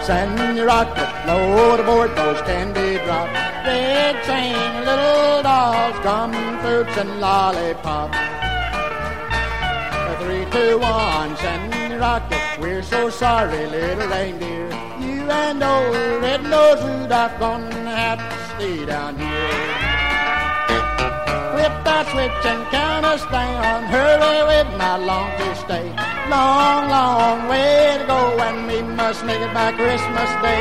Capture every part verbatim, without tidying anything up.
Send your rocket, load aboard those candy drops. Red train, little dolls, gum, fruits, and lollipops. Three, two, one, send your rocket. We're so sorry, little reindeer. You and old red-nosed Rudolph gonna have to stay down here. Flip that switch and count us down. Hurry with my long to stay. Long, long way to go, and we must make it by Christmas Day.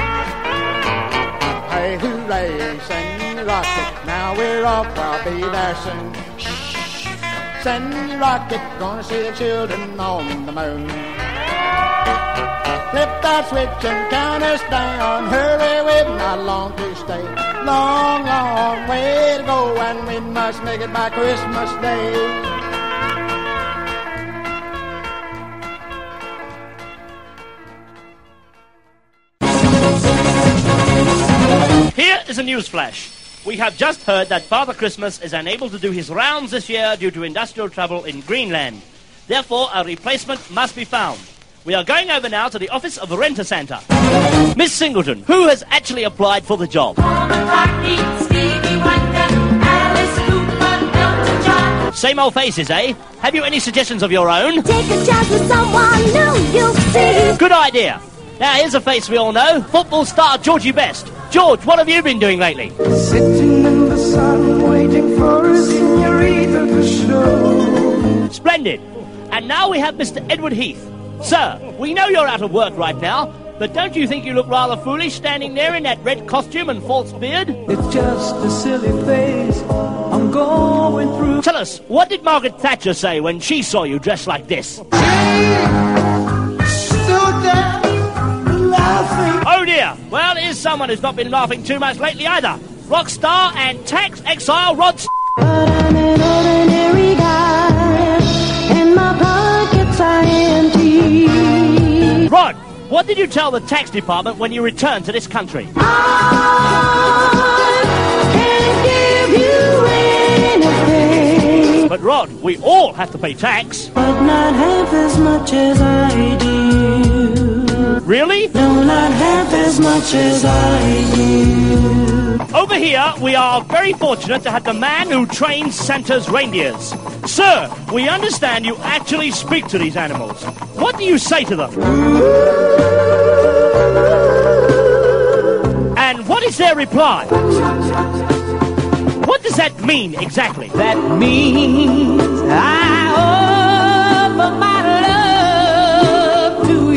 Hey, hooray, send your rocket. Now we're off, I'll be there soon. Send your rocket, gonna see the children on the moon. Flip that switch and count us down. Hurry with my long to stay. Long, long way to go, and we must make it by Christmas Day. Here is a news flash. We have just heard that Father Christmas is unable to do his rounds this year due to industrial trouble in Greenland. Therefore, a replacement must be found. We are going over now to the office of Renter Santa. Miss Singleton, who has actually applied for the job? Same old faces, eh? Have you any suggestions of your own? Take a chance with someone new, you'll see. Good idea. Now, here's a face we all know. Football star Georgie Best. George, what have you been doing lately? Sitting in the sun, waiting for a senorita to show. Splendid. And now we have Mister Edward Heath. Sir, we know you're out of work right now, but don't you think you look rather foolish standing there in that red costume and false beard? It's just a silly phase I'm going through. Tell us, what did Margaret Thatcher say when she saw you dressed like this? She stood there laughing. Oh dear. Well, here's someone who's not been laughing too much lately either. Rock star and tax exile Rod S- But I'm an ordinary guy, and my pockets are empty. Rod, what did you tell the tax department when you returned to this country? I can't give you anything, But Rod, we all have to pay tax. but not half as much as I do. Really? No, not half as much as I do. Over here, we are very fortunate to have the man who trains Santa's reindeers. Sir, we understand you actually speak to these animals. What do you say to them? And what is their reply? What does that mean exactly? That means I offer my love to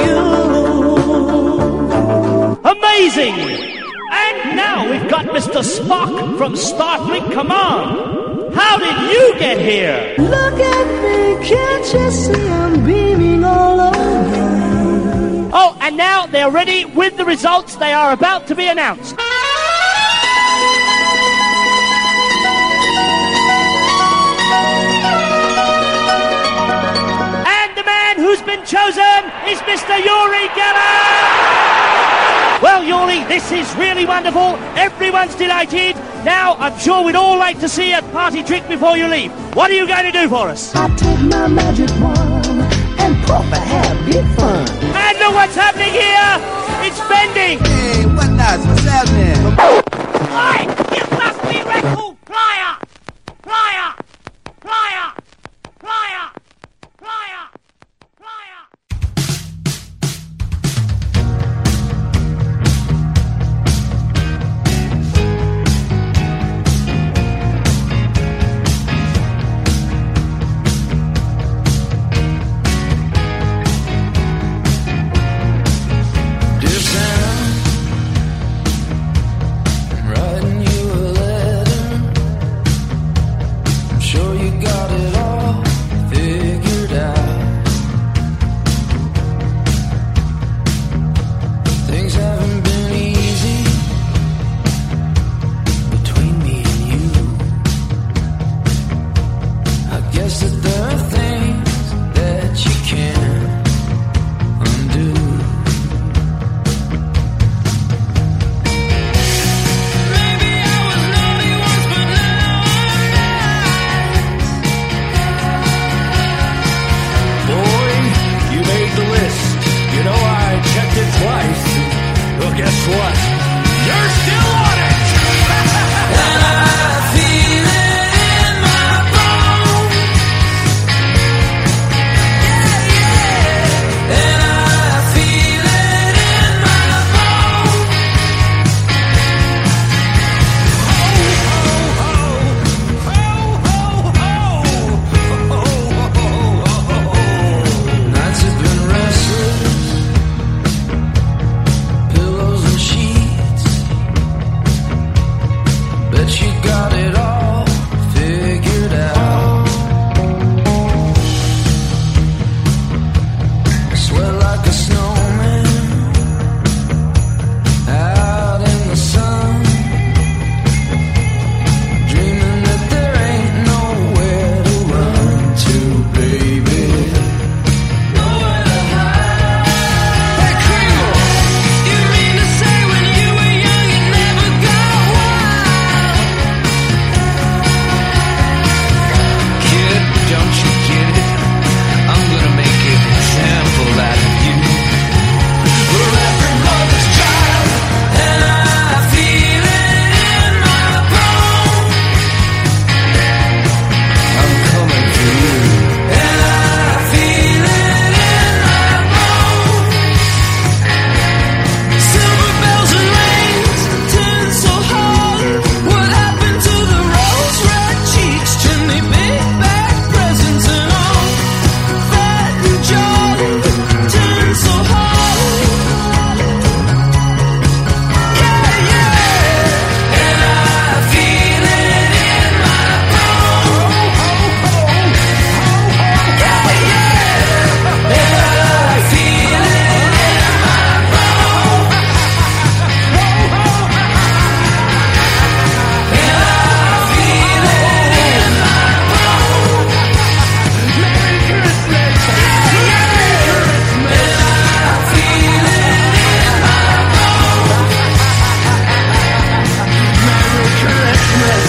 you. Amazing! And now we've got Mister Spock from Starfleet Command. How did you get here? Look at me, can't you see I'm beaming all over? Oh, and now they're ready with the results. They are about to be announced. And the man who's been chosen is Mister Yuri Geller! Well, Yuri, this is really wonderful. Everyone's delighted. Now, I'm sure we'd all like to see a party trick before you leave. What are you going to do for us? I take my magic wand and puff a happy fun. And look what's happening here. It's bending. Hey, what nuts? What's happening? Oi! You must be Red Flyer! Flyer! Flyer! Flyer! Flyer! Flyer! You're still on it. And I feel it in my bones. Yeah, yeah. And I feel it in my bones. Ho, ho, ho. Ho, ho, ho. Nights have been restless. Pillows and sheets. Bet you got it all figured out. Sweat like a snowman out in the sun, dreaming that there ain't nowhere to run to, baby. Nowhere to hide. Hey, Kringle, you mean to say when you were young you never got wild? Kid, don't you get it? I'm gonna make an example out of you. We're every mother's child, and I feel it in my bones. I'm coming for you, and I feel it in my bones. Silver bells and rings turn so hard. What happened to the rose red cheeks, chimney big bag presents and all? Fat and jolly turn so hard. Yeah, yeah. And I feel it in my bones. Yeah, yeah. And I feel it in my bones. And I feel it in my bones. Merry Christmas. Yeah, yeah. And I feel it in my bones. Merry Christmas.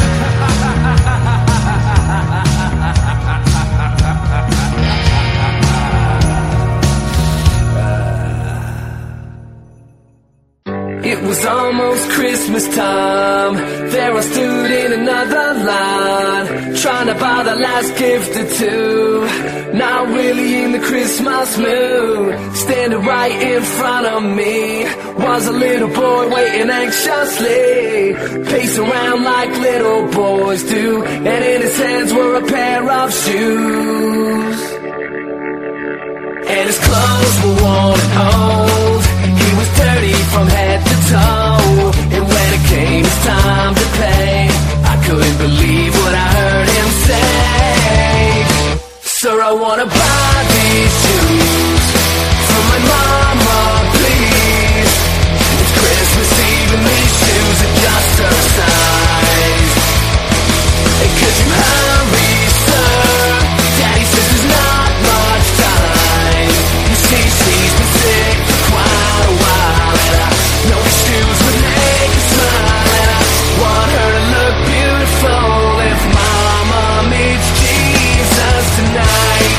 It was almost Christmas time. There I stood in another line, trying to buy the last gift or two. Not really in the Christmas mood. Standing right in front of me was a little boy waiting anxiously, pacing around like little boys do, and in his hands were a pair of shoes. And his clothes were worn and old. He was dirty from head to toe. And when it came his time to pay, I couldn't believe what I heard him say. Sir, I wanna buy these shoes for my mama, please. It's Christmas Eve and these shoes are just her size. And could you hurry, sir? Daddy says there's not much time. You see, she's been sick for quite a while, and I know these shoes would make her smile, and I want her to look beautiful if Mama meets Jesus tonight.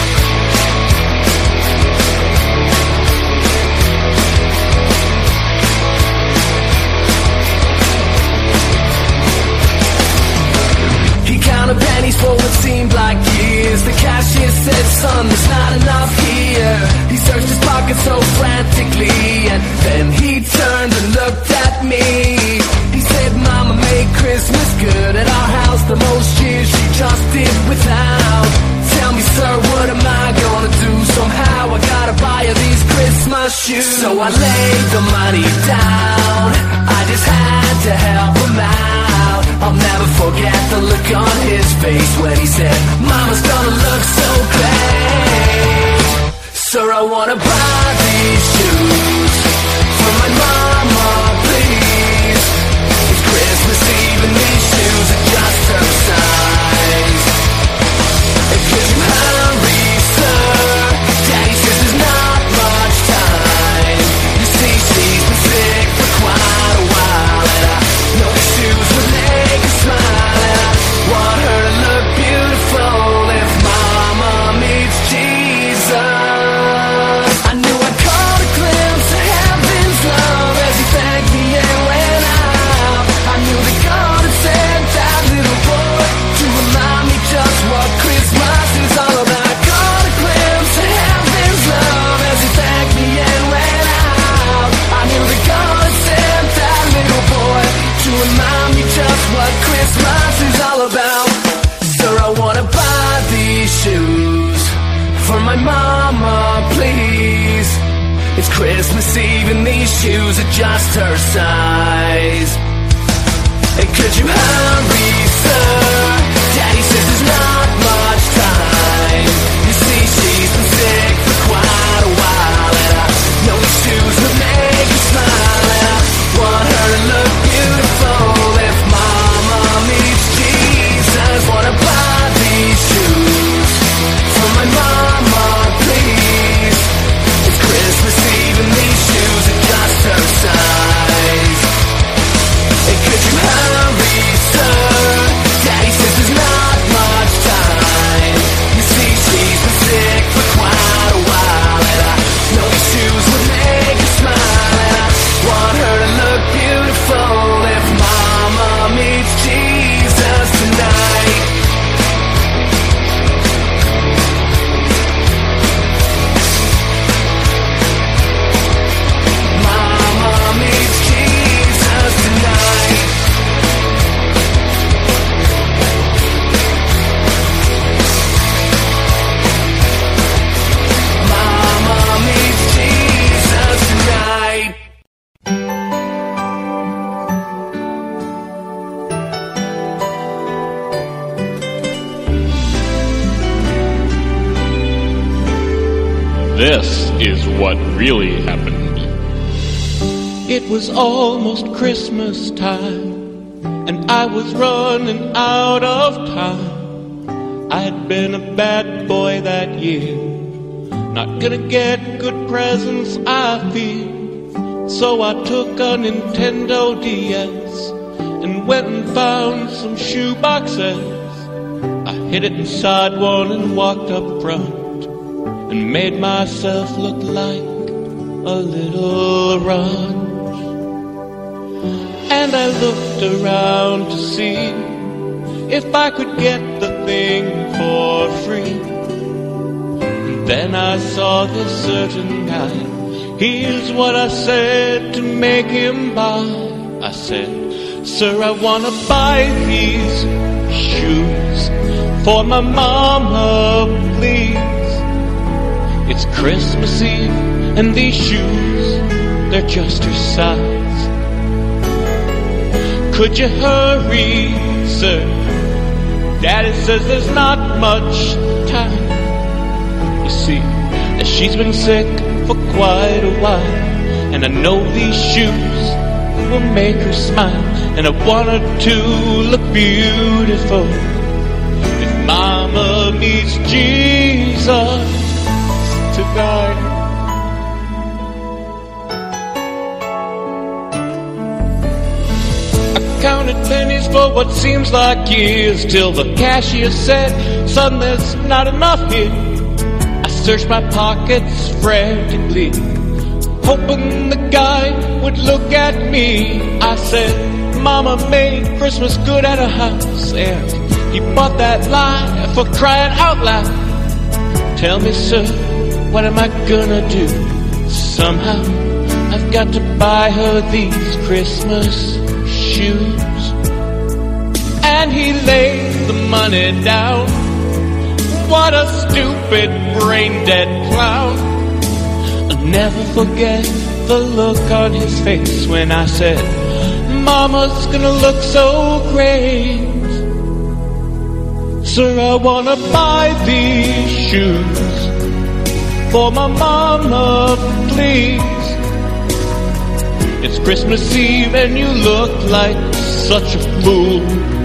He counted pennies for what seemed like years. The cashier said, son, there's not enough here. He searched his pockets so frantically, and then he turned and looked at me. He said, Mama made Christmas good at our house the most years she just did without. Tell me, sir, what am I gonna do? Somehow I gotta buy her these Christmas shoes. So I laid the money down. I just had to help him out. I'll never forget the look on his face when he said, Mama's gonna look so great. Sir, I wanna buy these shoes my mama, please. It's Christmas Eve and these shoes are just her size. Hey, could you hurry, sir? Daddy says there's not much time. You see, she's been sick for quite a while, and I know these shoes would make her smile, and I want her to look beautiful. If mama meets Jesus, wanna buy these shoes for my mama, please. It's Christmas Eve and these shoes are just her size. Hey, could you hurry, sir? Daddy says there's not much time. You see, she's been sick for quite a while, and I know these shoes would make her smile, and I want her to look beautiful if mama meets Jesus tonight. Mama meets Jesus tonight. Mama meets Jesus tonight. This is what really happened. It was almost Christmas time, and I was running out of time. I had been a bad boy that year, not gonna get good presents, I fear. So I took a Nintendo D S and went and found some shoe boxes. I hid it inside one and walked up front and made myself look like a little runt. And I looked around to see if I could get the thing for free. And then I saw this certain guy. Here's what I said to make him buy. I said, sir, I wanna buy these shoes for my mama, please. It's Christmas Eve and these shoes, they're just her size. Could you hurry, sir? Daddy says there's not much time. You see, that she's been sick for quite a while, and I know these shoes will make her smile, and I want her to look beautiful if mama meets Jesus tonight. I counted pennies for what seems like years, till the cashier said, son, there's not enough here. I searched my pockets frantically, hoping the guy would look at me. I said, mama made Christmas good at her house, and he bought that lie for crying out loud. Tell me, sir, what am I gonna do? Somehow I've got to buy her these Christmas shoes. And he laid the money down. What a stupid brain-dead clown. I'll never forget the look on his face when I said, mama's gonna look so great. Sir, I wanna buy these shoes for my mama, please. It's Christmas Eve and you look like such a fool.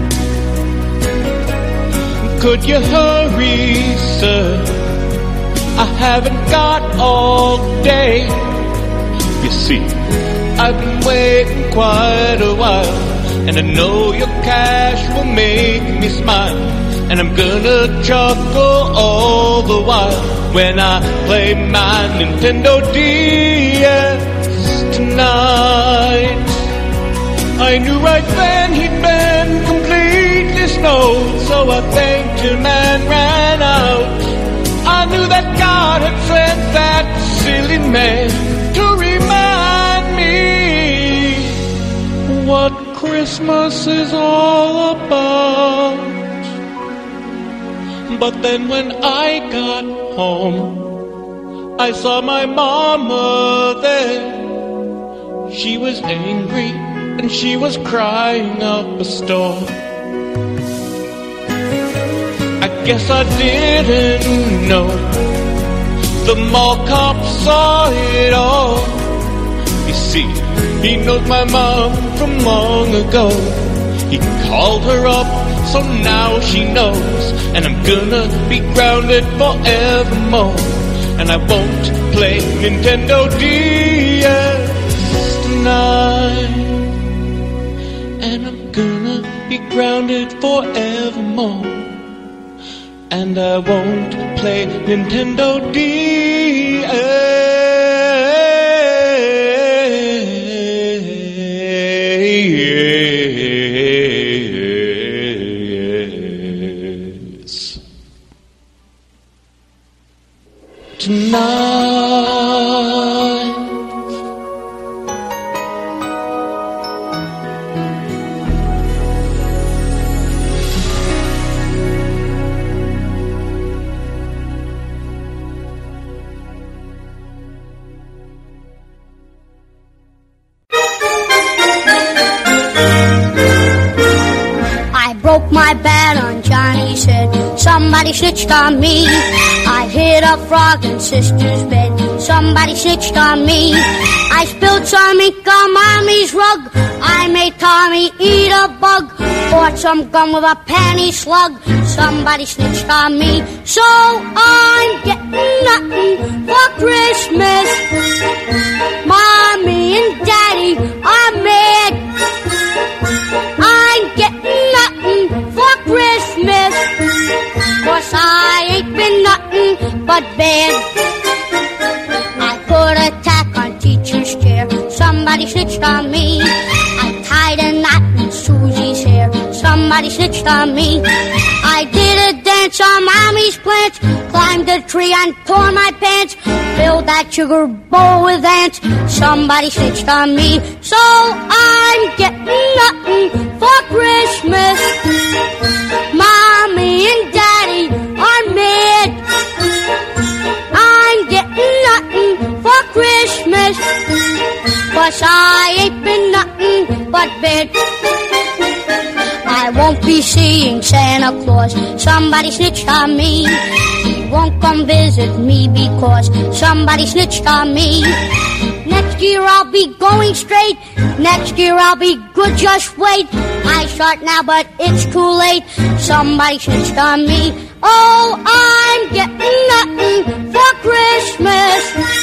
Could you hurry, sir? I haven't got all day. You see, I've been waiting quite a while, and I know your cash will make me smile, and I'm gonna chuckle all the while when I play my Nintendo D S tonight. I knew right then he'd been completely snowed, so I thanked him and ran out. I knew that God had sent that silly man to remind me what Christmas is all about. But then when I got home, I saw my mama there. She was angry and she was crying up a storm. I guess I didn't know. The mall cop saw it all. You see, he knows my mom from long ago. He called her up, so now she knows. And I'm gonna be grounded forevermore. And I won't play Nintendo D S tonight. And I'm gonna be grounded forevermore. And I won't play Nintendo D S. Tonight. Broke my bat on Johnny's head. Somebody snitched on me. I hit a frog in sister's bed. Somebody snitched on me. I spilled some ink on mommy's rug. I made Tommy eat a bug. Bought some gum with a penny slug. Somebody snitched on me. So I'm getting nothing for Christmas. Mommy and Daddy are mad. I'm getting nothing for Christmas, 'cause I ain't been nothing but bad. I put a tack on teacher's chair. Somebody snitched on me. I tied a knot in Susie's hair. Somebody snitched on me. I did a dance on mommy's plants. Climbed a tree and tore my pants. Filled that sugar bowl with ants. Somebody snitched on me. So I'm getting nothing for Christmas. Mommy and Daddy are mad. I'm getting nothing for Christmas, 'cause I ain't been nothing but bad. I won't be seeing Santa Claus. Somebody snitched on me. He won't come visit me because somebody snitched on me. Next year I'll be going straight. Next year I'll be good, just wait. I start now, but it's too late. Somebody snitched on me. Oh, I'm getting nothing for Christmas.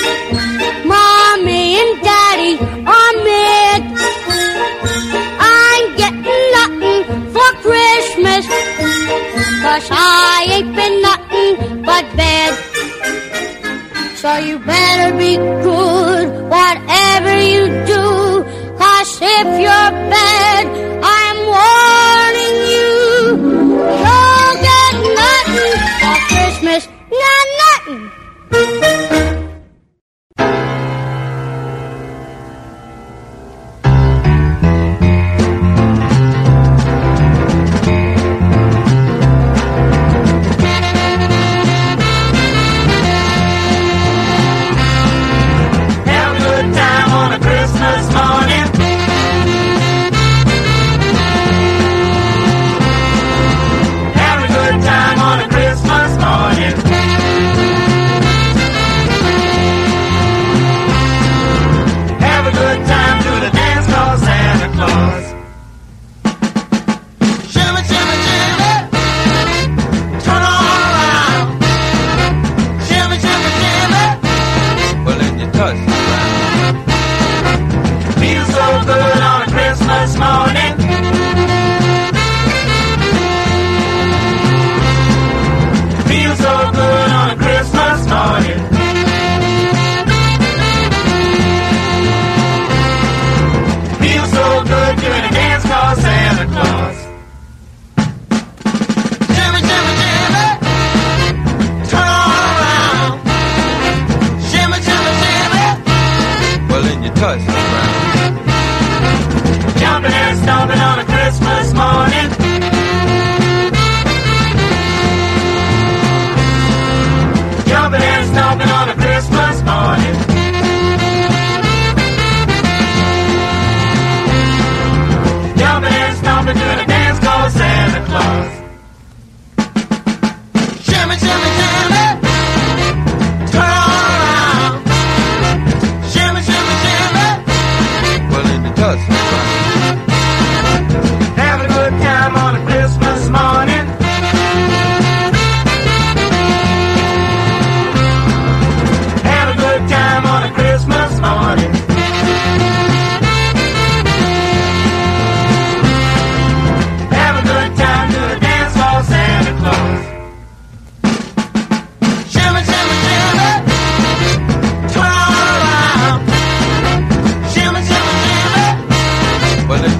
Mommy and Daddy are mad. I'm getting nothing for Christmas, 'cause I ain't been nothing but bad. So you better be good, whatever you do, 'cause if you're bad, I'm warning you. You'll get nothing for Christmas, not nothing.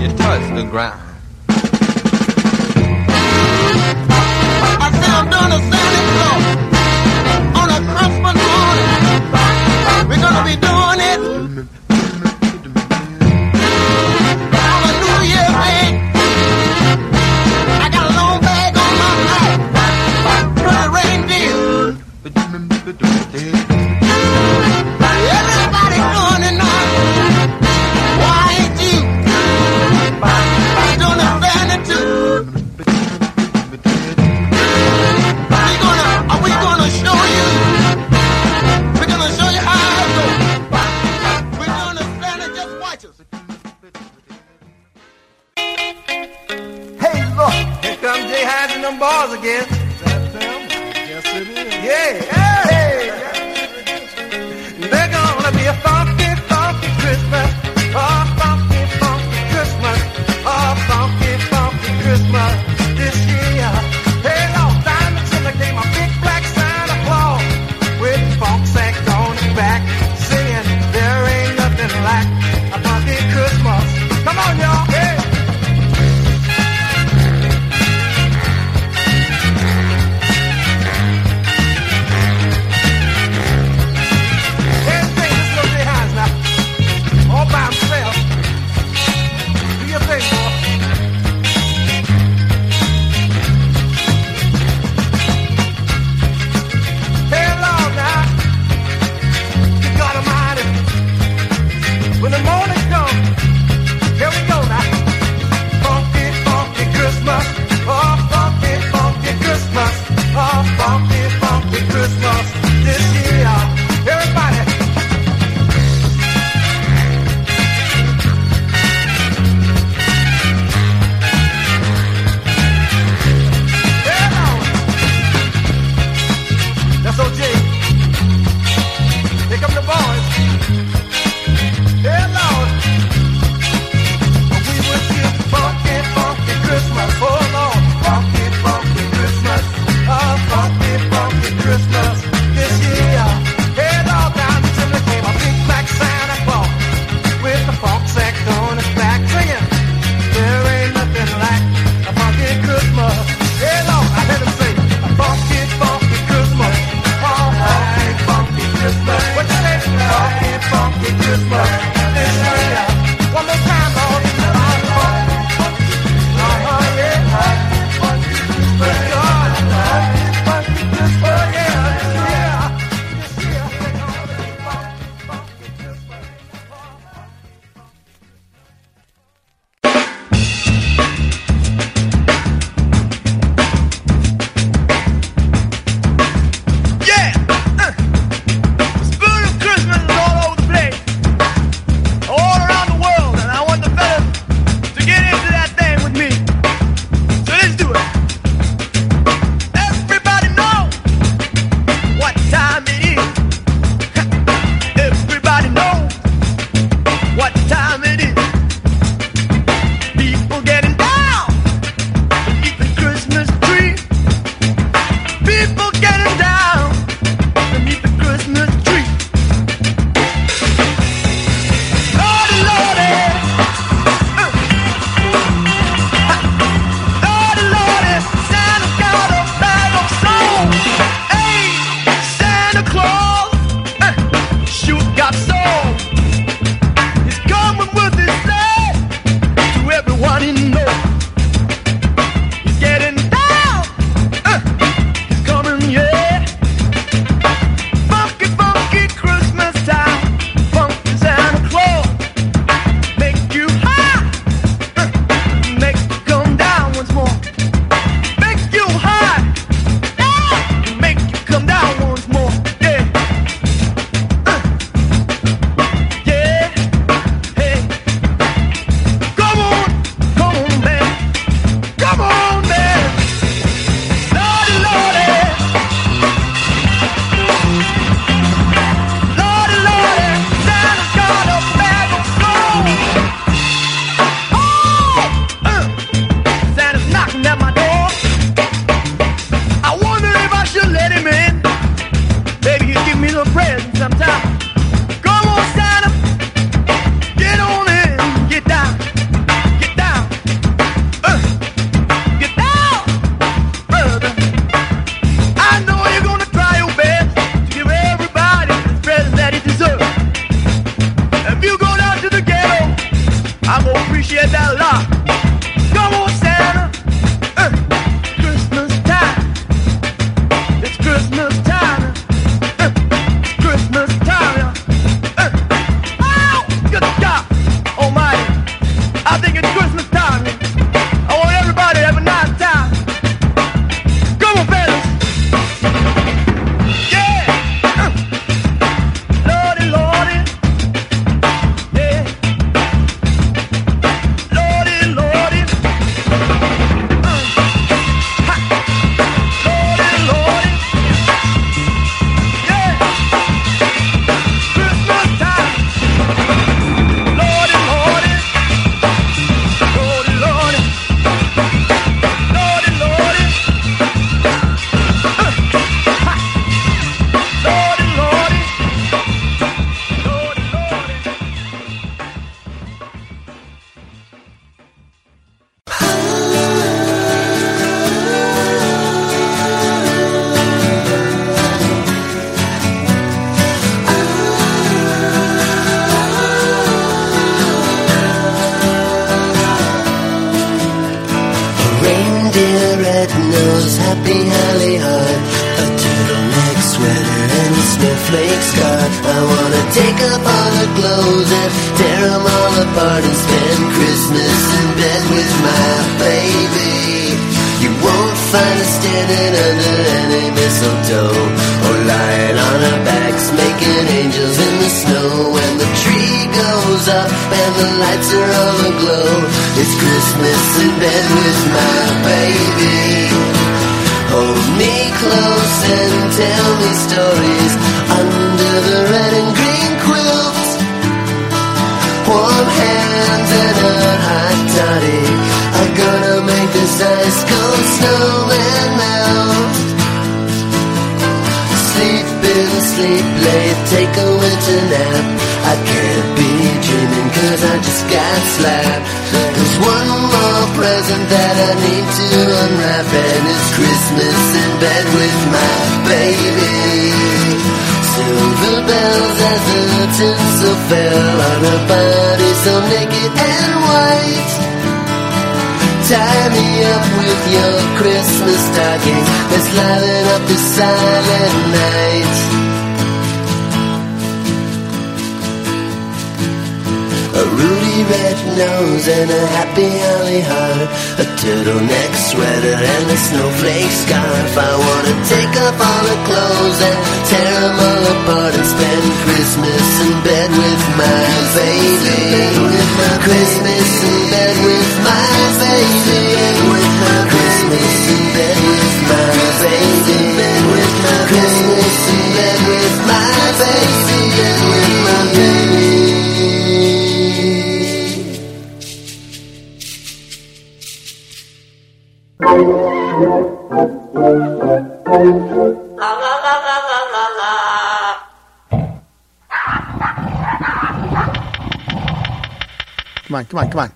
you touch the ground. I said I'm doing a Santa Claus on a Christmas morning. We're gonna be doing it on a New Year's Eve. I got a long bag on my back, pretty reindeer. Everybody's doing it now. Why ain't you doing the Santa too? We gonna, are we gonna show you? We're gonna show you how it goes. We're gonna Santa just watch us. Hey, look, here comes Jay Hines and them bars again. Is that them? Yes, it is. Yeah, hey. They're gonna be a funky, funky Christmas. Oh, funky, funky Christmas. Oh, funky, funky Christmas this year. Hey, Lord, Diamond Timber came a big black Santa Claus with funk sax on his back, singing, there ain't nothing like a funky Christmas. Come on, y'all. Hey. appreciate that a lot. Come on, Santa. Uh, Christmas time. It's Christmas time. Uh, it's Christmas time. Uh, oh, good God Almighty. I think it's Christmas time. I want everybody to have a nice time. Come on, fellas. Yeah. Uh, Lordy, Lordy. Yeah. Lordy, Lordy. Uh, ha. Lordy, Lordy. Yeah. Christmas time. Lordy, Lordy. Lordy, Lordy. Lordy, Lordy. Uh, ha. Lordy, Lordy. Lordy, Lordy. Reindeer, red nose, happy holly heart, a turtleneck sweater and a snowflake scarf. I wanna take up all the clothes and tear them all apart and spend Christmas in bed with my baby. You won't find us standing under any mistletoe or lying on our backs making angels in the snow. When the tree goes up and the lights are all aglow, it's Christmas in bed with my baby. Hold me close and tell me stories under the red and green quilt. Warm hands and a hot toddy are gonna make this ice cold snowman melt. Sleep in, sleep late, take a winter nap. I can't be dreaming cause I just got slapped. There's one more present that I need to unwrap, and it's Christmas in bed with my baby. Silver bells as the tinsel fell on her body so naked and white. Tie me up with your Christmas stocking, let's liven up this silent night. A ruby red nose and a happy holly heart, a turtleneck sweater and a snowflake scarf. I wanna take up all the clothes and tear them all apart and spend Christmas in bed with my baby. Christmas in bed with my baby. Christmas in bed with my baby. Christmas in bed with my baby. Come on, come on, come on.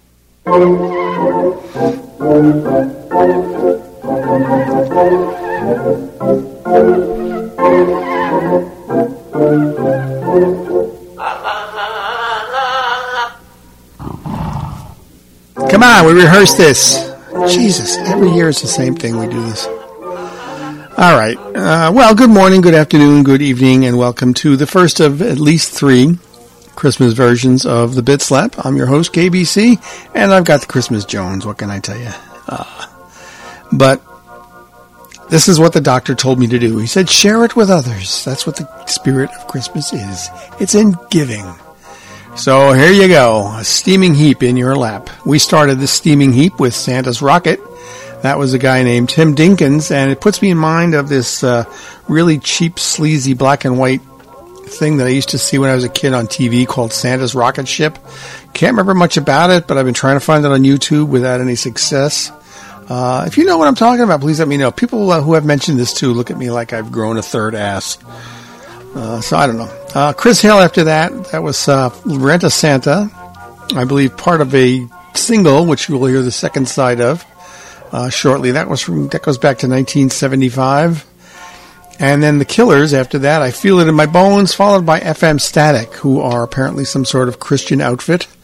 Come on, we rehearsed this. Jesus, every year it's the same thing. We do this. All right. Uh, well, good morning, good afternoon, good evening, and welcome to the first of at least three Christmas versions of the Bit Slap. I'm your host, K B C, and I've got the Christmas Jones. What can I tell you? Uh, but this is what the doctor told me to do. He said, share it with others. That's what the spirit of Christmas is. It's in giving. So here you go, a steaming heap in your lap. We started this steaming heap with Santa's Rocket. That was a guy named Tim Dinkins, and it puts me in mind of this uh, really cheap, sleazy black and white thing that I used to see when I was a kid on T V called Santa's Rocket Ship. Can't remember much about it, but I've been trying to find it on YouTube without any success. Uh, if you know what I'm talking about, please let me know. People uh, who have mentioned this too look at me like I've grown a third ass. Uh, so I don't know. Uh, Chris Hale after that, that was uh, Rent a Santa, I believe part of a single, which you will hear the second side of uh, shortly. That was from that goes back to nineteen seventy-five. And then the Killers after that, I Feel It in My Bones, followed by F M Static, who are apparently some sort of Christian outfit.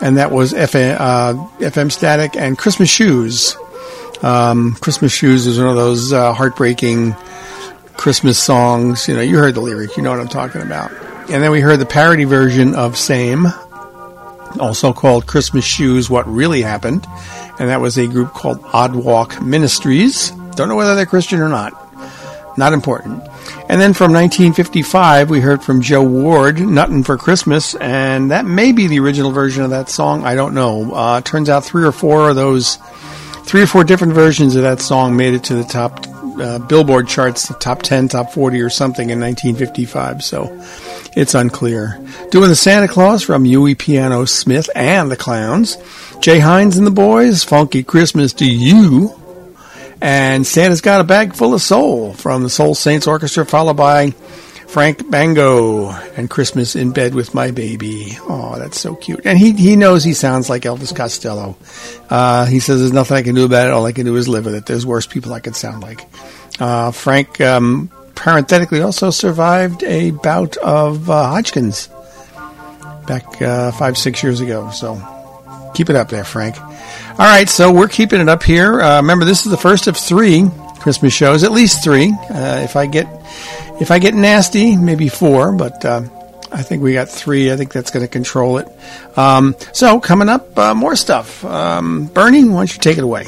and that was F M, uh, F M Static and Christmas Shoes. Um, Christmas Shoes is one of those uh, heartbreaking Christmas songs. You know, you heard the lyric, you know what I'm talking about. And then we heard the parody version of Same, also called Christmas Shoes, What Really Happened, and that was a group called Odd Walk Ministries. Don't know whether they're Christian or not. Not important. And then from nineteen fifty-five, we heard from Joe Ward, Nuttin' for Christmas, and that may be the original version of that song. I don't know. Uh, turns out three or four of those, three or four different versions of that song made it to the top uh, Billboard charts, the top ten, top forty or something in nineteen fifty-five, so it's unclear. Doing the Santa Claus from Huey Piano Smith and the Clowns. Jay Hines and the Boys, Funky Christmas to You. And Santa's Got a Bag Full of Soul from the Soul Saints Orchestra, followed by Frank Bango and Christmas in Bed with My Baby. Oh, that's so cute. And he he knows he sounds like Elvis Costello. Uh, he says there's nothing I can do about it. All I can do is live with it. There's worse people I could sound like. Uh, Frank, um, parenthetically, also survived a bout of uh, Hodgkin's back uh, five, six years ago. So keep it up there, Frank. All right, so we're keeping it up here. Uh, remember, this is the first of three Christmas shows, at least three. Uh, if I get if I get nasty, maybe four, but uh, I think we got three. I think that's going to control it. Um, so coming up, uh, more stuff. Um, Bernie, why don't you take it away?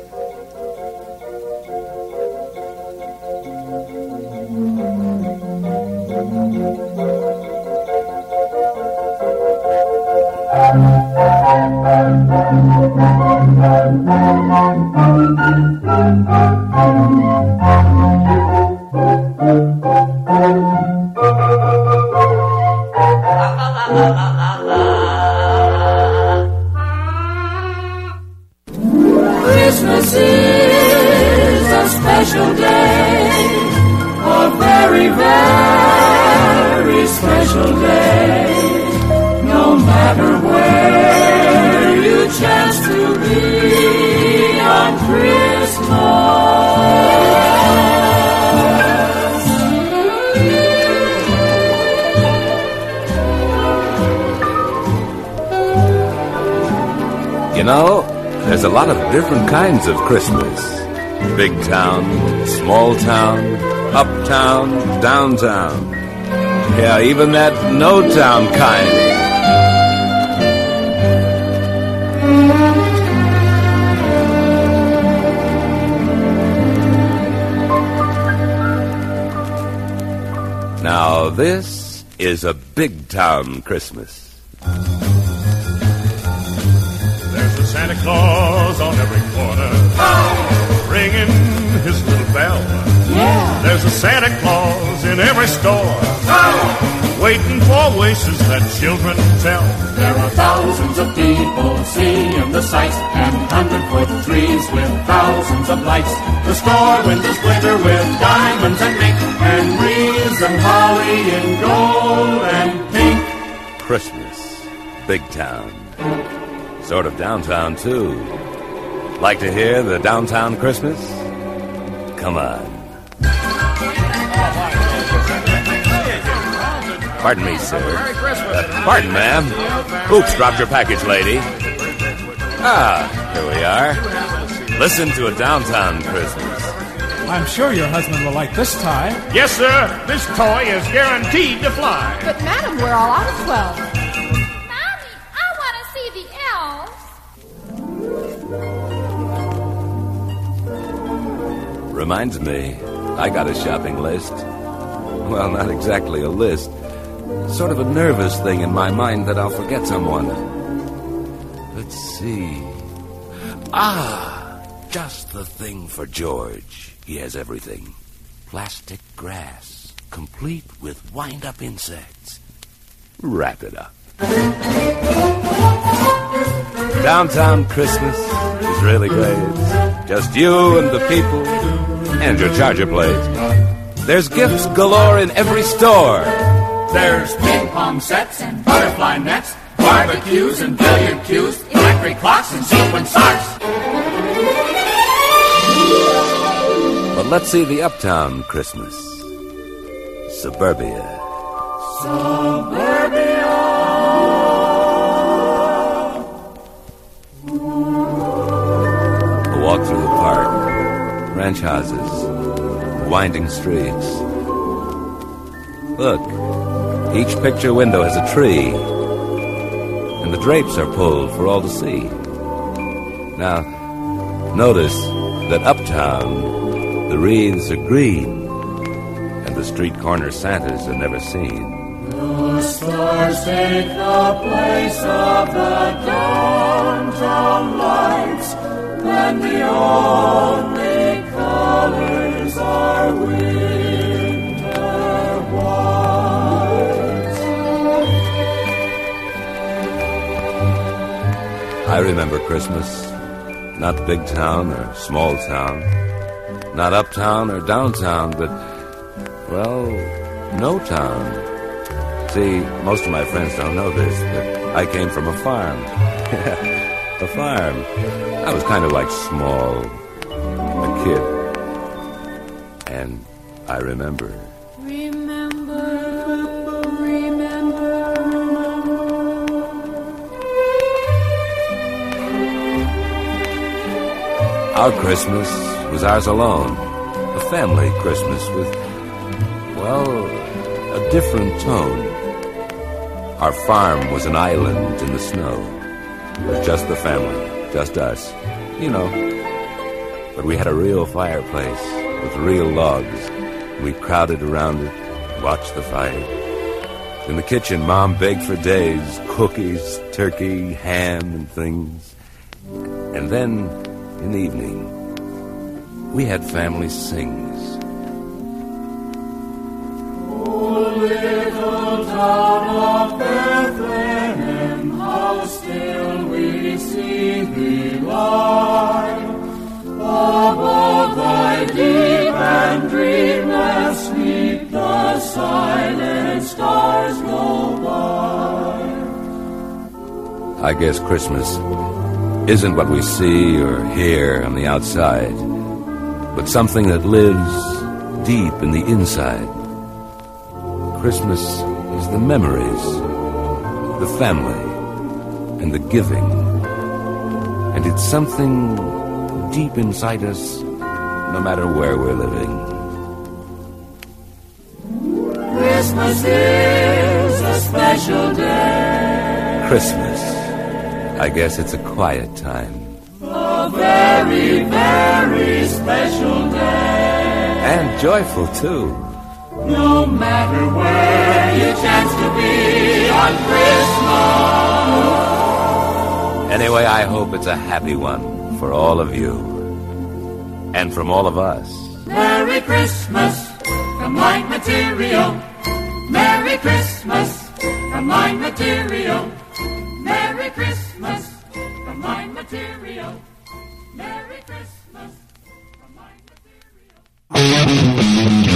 Christmas is a special day, a very, very special day. No matter where you chance to be on Christmas. You know, there's a lot of different kinds of Christmas. Big town, small town, uptown, downtown. Yeah, even that no-town kind. Now, this is a big-town Christmas. There's a Santa Claus on every corner, oh! ringing his little bell. Yeah. There's a Santa Claus in every store, oh! waiting for wishes that children tell. There are thousands of people seeing the sights, and hundred-foot trees with thousands of lights. The store windows glitter with diamonds and mink, and wreaths and holly in gold and pink. Christmas, big town. Sort of downtown, too. Like to hear the downtown Christmas? Come on. Pardon me, sir. Uh, pardon, ma'am. Oops, dropped your package, lady. Ah, here we are. Listen to a downtown Christmas. I'm sure your husband will like this tie. Yes, sir. This toy is guaranteed to fly. But, madam, we're all out of twelve. Mommy, I want to see the elves. Reminds me, I got a shopping list. Well, not exactly a list. Sort of a nervous thing in my mind that I'll forget someone. Let's see. Ah, just the thing for George. He has everything. Plastic grass, complete with wind-up insects. Wrap it up. Downtown Christmas is really great. Just you and the people and your charger plate. There's gifts galore in every store. There's ping pong sets and butterfly nets, barbecues and billiard cues, electric clocks and sequin socks. But let's see the uptown Christmas. Suburbia. Suburbia. ranch houses, winding streets. Look, each picture window has a tree, and the drapes are pulled for all to see. Now, notice that uptown, the wreaths are green, and the street corner Santas are never seen. The stars take the place of the downtown lights, and the only colors are winter whites. I remember Christmas, not big town or small town, not uptown or downtown, but, well, no town. See, most of my friends don't know this, but I came from a farm. A farm. I was kind of like small, a kid. And I remember. Remember, remember. Our Christmas was ours alone. A family Christmas with, well, a different tone. Our farm was an island in the snow, with just the family, just us, you know. But we had a real fireplace with real logs. We crowded around it, watched the fire. In the kitchen, Mom baked for days, cookies, turkey, ham, and things. And then, in the evening, we had family sings. Little town of Bethlehem, how still we see thee lie. Above thy deep and dreamless sleep, the silent stars go by. I guess Christmas isn't what we see or hear on the outside, but something that lives deep in the inside. Christmas is the memories, the family, and the giving. And it's something deep inside us, no matter where we're living. Christmas is a special day. Christmas, I guess it's a quiet time. A very, very special day. And joyful, too. No matter where you chance to be on Christmas. Anyway, I hope it's a happy one for all of you. And from all of us. Merry Christmas from Mind Material. Merry Christmas from Mind Material. Merry Christmas from Mind Material. Merry Christmas from Mind Material.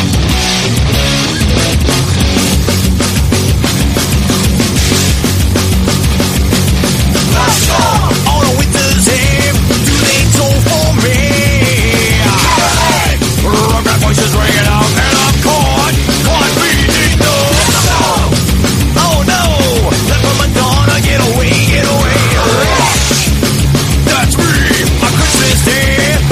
On a winter's eve, do they toll for me? Rock that voices ringing out, and I'm caught, caught beating the snow. Oh no, let the Madonna get away, get away. That's me, on Christmas Day.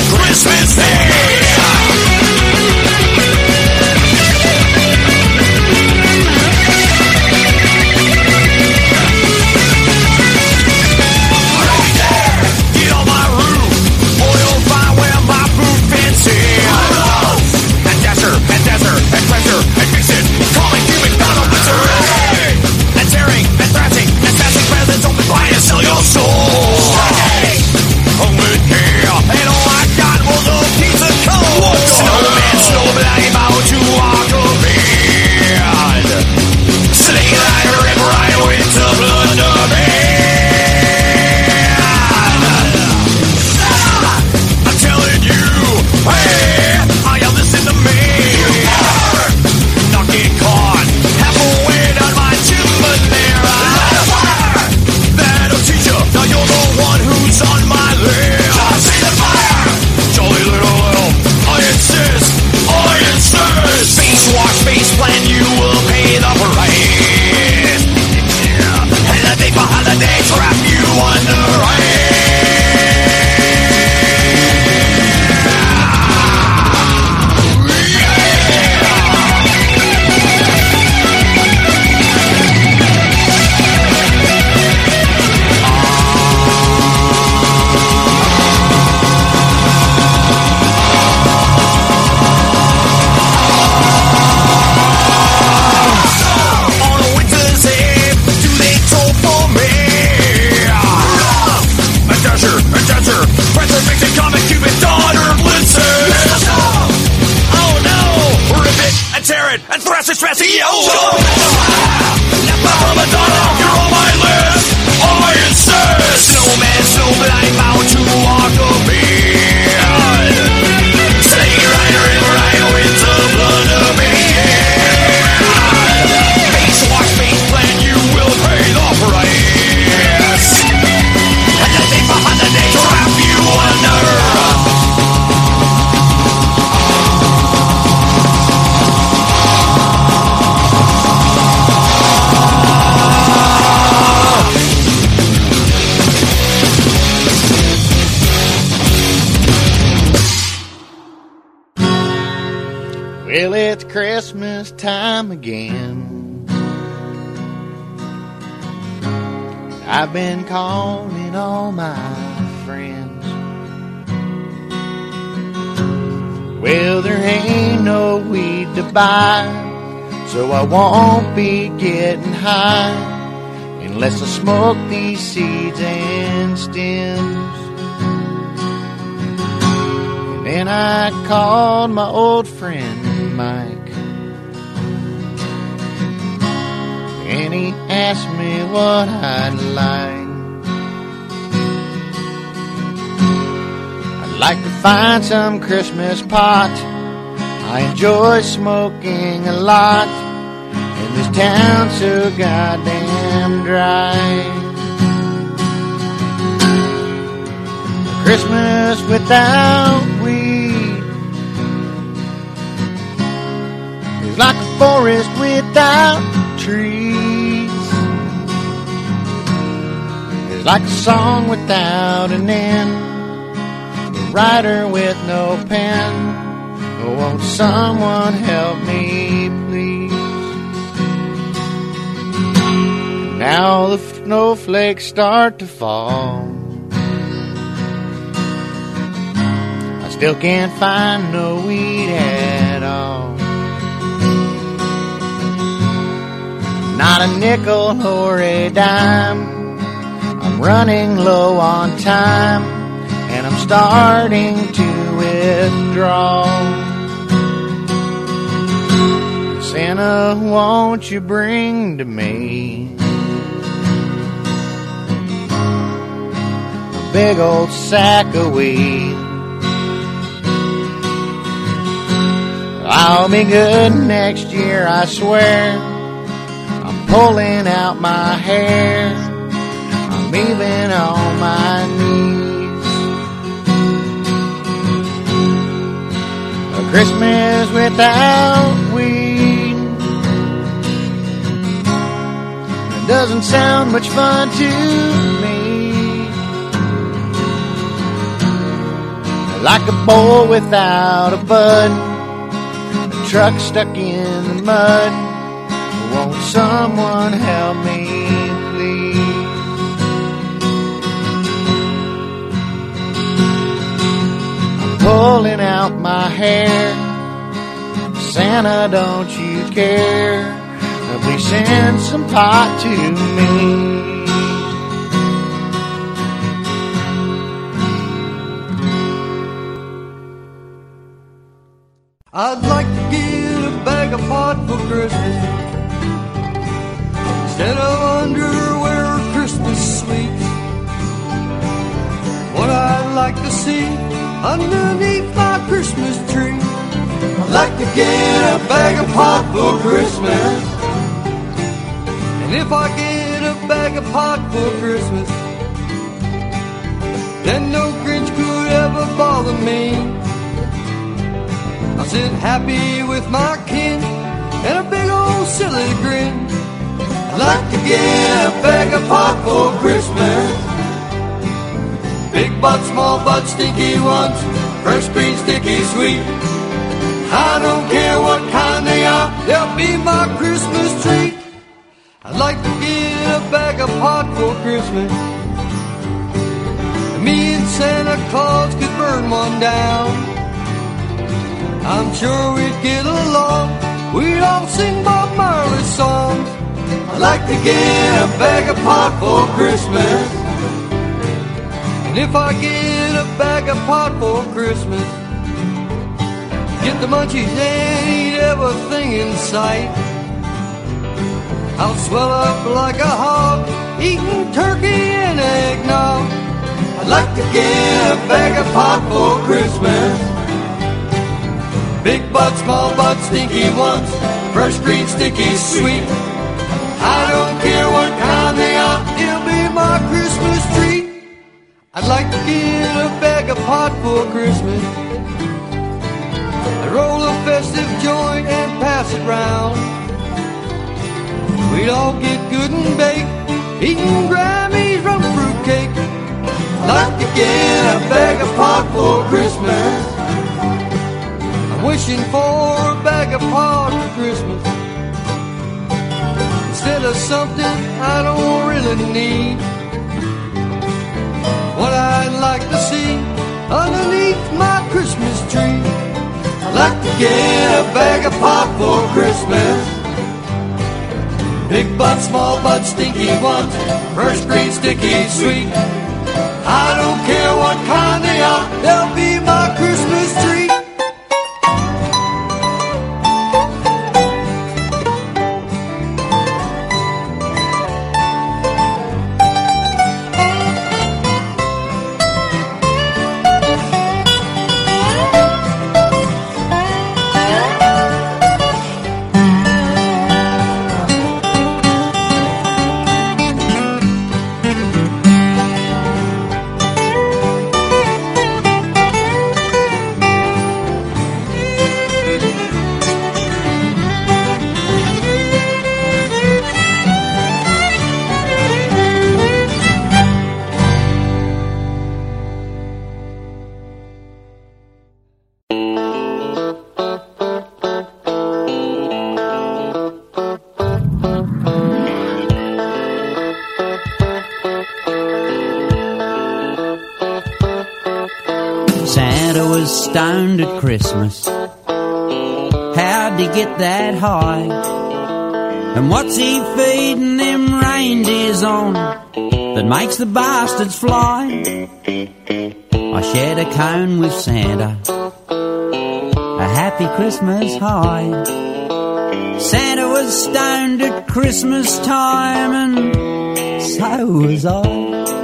Well, it's Christmas time again. I've been calling all my friends. Well, there ain't no weed to buy, so I won't be getting high unless I smoke these seeds and stems. And then I called my old friend Mike, and he asked me what I'd like. I'd like to find some Christmas pot. I enjoy smoking a lot, and this town's so goddamn dry. Christmas without weed is like a forest without trees. It's like a song without an end, a writer with no pen. Oh, won't someone help me, please? Now the snowflakes start to fall. I still can't find no weed at all. Not a nickel or a dime. I'm running low on time, and I'm starting to withdraw. Santa, won't you bring to me a big old sack of weed? I'll be good next year, I swear. I'm pulling out my hair, I'm even on my knees. A Christmas without weed doesn't sound much fun to me. Like a bowl without a bud, a truck stuck in the mud. Won't someone help me, please? I'm pulling out my hair. Santa, don't you care? Please send some pot to me. I'd like to get a bag of pot for Christmas instead of underwear or Christmas sweets. What I'd like to see underneath my Christmas tree, I'd like to get a bag of pot for Christmas. And if I get a bag of pot for Christmas, then no Grinch could ever bother me. I'll sit happy with my kin and a big old silly grin. I'd like to get a bag of pot for Christmas. Big butt, small butt, stinky ones, fresh, green, sticky, sweet. I don't care what kind they are, they'll be my Christmas treat. I'd like to get a bag of pot for Christmas. Me and Santa Claus could burn one down. I'm sure we'd get along, we'd all sing Bob Marley songs. I'd like to get a bag of pot for Christmas. And if I get a bag of pot for Christmas, get the munchies and eat everything in sight. I'll swell up like a hog, eating turkey and eggnog. I'd like to get a bag of pot for Christmas. Big butt, small butt, stinky ones, fresh, green, sticky, sweet. I don't care what kind they are, it'll be my Christmas treat. I'd like to get a bag of pot for Christmas. I'd roll a festive joint and pass it round. We'd all get good and baked, eating Grammy's rum fruitcake. I'd like to get a bag of pot for Christmas. I wishing for a bag of pot for Christmas instead of something I don't really need. What I'd like to see underneath my Christmas tree, I'd like to get a bag of pot for Christmas. Big butt, small butt, stinky ones, first grade, sticky, sweet. I don't care what kind they are, they'll be my Christmas treat. Stoned at Christmas. How'd he get that high? And what's he feeding them reindeers on that makes the bastards fly? I shared a cone with Santa, a happy Christmas high. Santa was stoned at Christmas time, and so was I.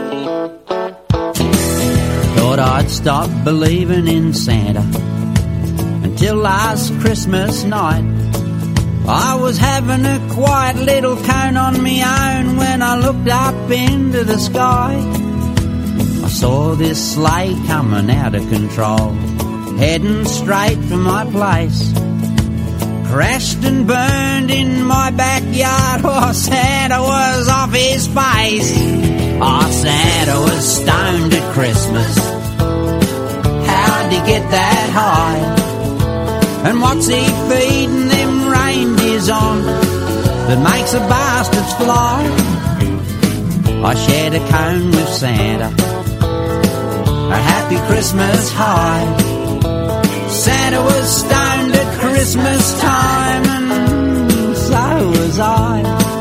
Thought I'd stop believing in Santa until last Christmas night. I was having a quiet little cone on me own when I looked up into the sky. I saw this sleigh coming out of control, heading straight for my place. Crashed and burned in my backyard. Oh, Santa was off his face. Oh, Santa was stoned at Christmas. How'd he get that high? And what's he feeding them reindeers on that makes the bastards fly? I shared a cone with Santa, a happy Christmas high. Santa was stoned at Christmas time, and so was I.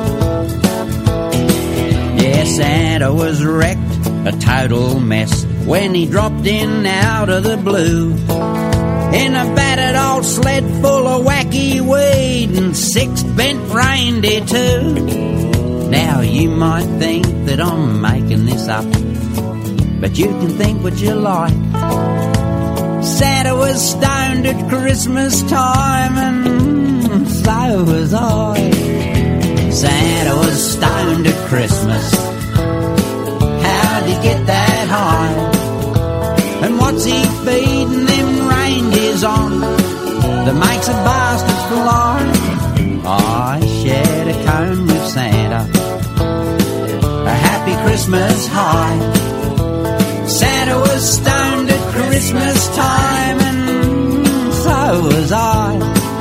Yeah, Santa was wrecked, a total mess, when he dropped in out of the blue in a battered old sled full of wacky weed and six bent reindeer too. Now you might think that I'm making this up, but you can think what you like. Santa was stoned at Christmas time, and so was I. Santa was stoned at Christmas. How'd he get that high? And what's he feeding them reindeers on that makes the bastards fly? I shared a cone with Santa, a happy Christmas high. Santa was stoned at Christmas time, and so was I.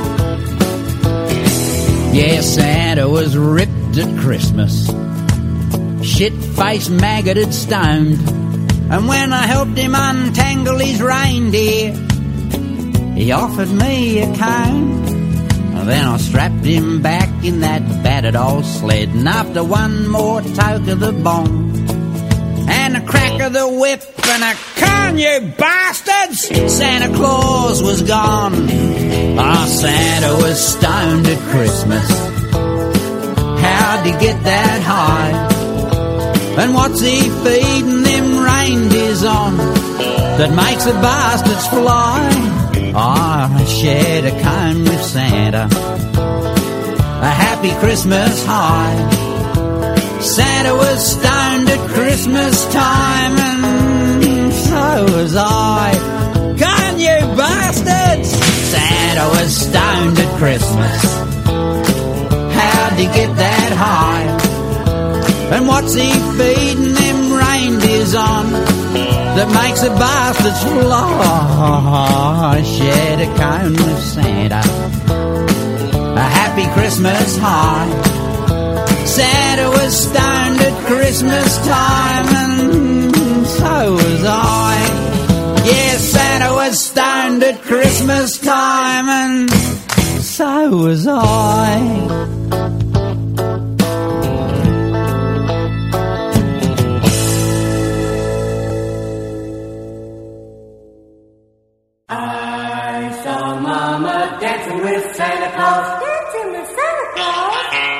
Yeah, Santa was ripped at Christmas, shit-faced, maggoted, stoned. And when I helped him untangle his reindeer, he offered me a cone. Then I strapped him back in that battered old sled, and after one more toke of the bong and a crack of the whip and a "Con, you bastards!" Santa Claus was gone. Ah, Santa was stoned at Christmas. How'd he get that high? And what's he feeding them reindeers on that makes the bastards fly? I shared a cone with Santa, a happy Christmas high. Santa was stoned at Christmas time, and so was I. Con, you bastards! Santa was stoned at Christmas. How'd he get that high? And what's he feeding them reindeers on that makes the bastards fly. Shed a cone with Santa, a happy Christmas high. Santa was stoned at Christmas time, and so was I. Yes, Santa was stoned at Christmas time, and so was I. Dancing with Santa Claus. Dancing with Santa Claus.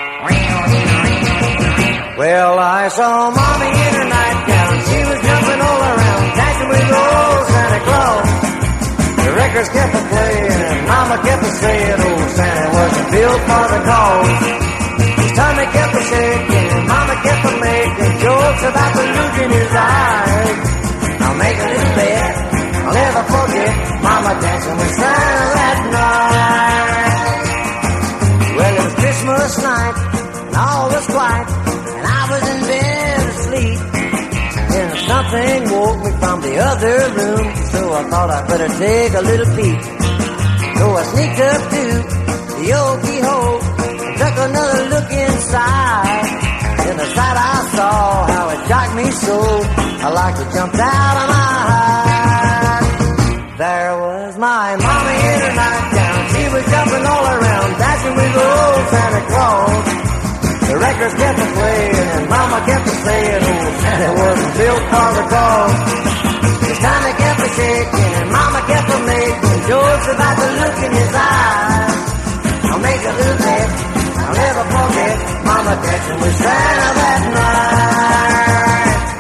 Well, I saw Mommy in her nightgown. She was jumping all around, dancing with old Santa Claus. The records kept a playing, and Mama kept a saying, old Santa wasn't built for the cause. His tummy kept a shaking, and Mama kept a making jokes about the look in his eyes. I'll make a little bet, I'll never forget Mama dancing with Santa that night. Well, it was Christmas night, and all was quiet, and I was in bed asleep. Then something woke me from the other room, so I thought I'd better take a little peek. So I sneaked up to the old keyhole and took another look inside. And the sight I saw, how it shocked me so, I like to jump out of my hide. There was my mommy in her nightgown. She was jumping all around, dancing with old Santa Claus. The records kept a playing, and Mama kept a saying, old Santa wasn't built for the cause. His tummy kept a shaking, and Mama kept a making jokes about the look in his eyes. I'll make a little bet, I'll never forget Mama dancing with Santa that night.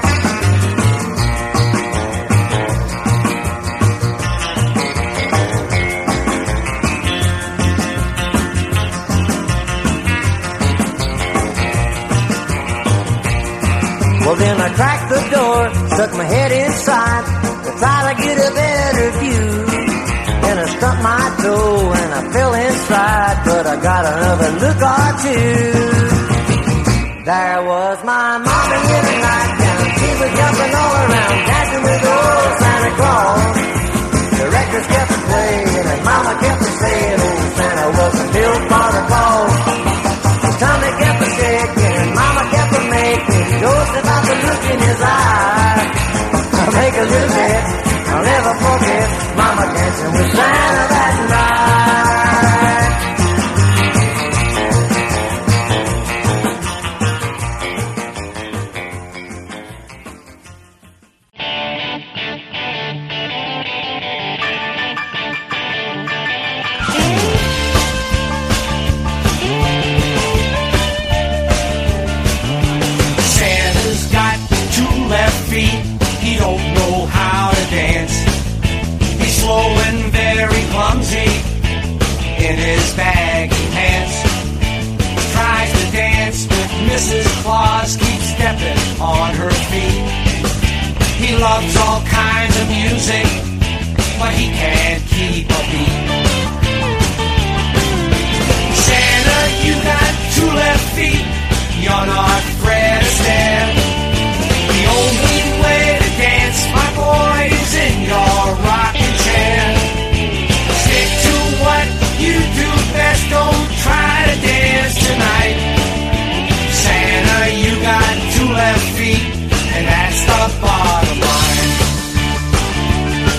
Well, then I cracked the door, stuck my head inside to try to get a better view. Then I stuck my toe and I fell inside, but I got another look or two. There was my mommy in a nightgown. She was jumping all around, dancing with old Santa Claus. The records kept playing and Mama kept saying, old Santa wasn't built for the cause. His tummy kept a shaking and Mama kept a making jokes about the look in his eye. I'll make a little bet, I'll never forget Mama dancing with Santa that night. He don't know how to dance. He's slow and very clumsy in his baggy pants. Tries to dance with Missus Claus, keeps stepping on her feet. He loves all kinds of music, but he can't keep a beat. Santa, you got two left feet, you're not Fred Astaire. The only way to dance, my boy, is in your rocking chair. Stick to what you do best, don't try to dance tonight. Santa, you got two left feet, and that's the bottom line.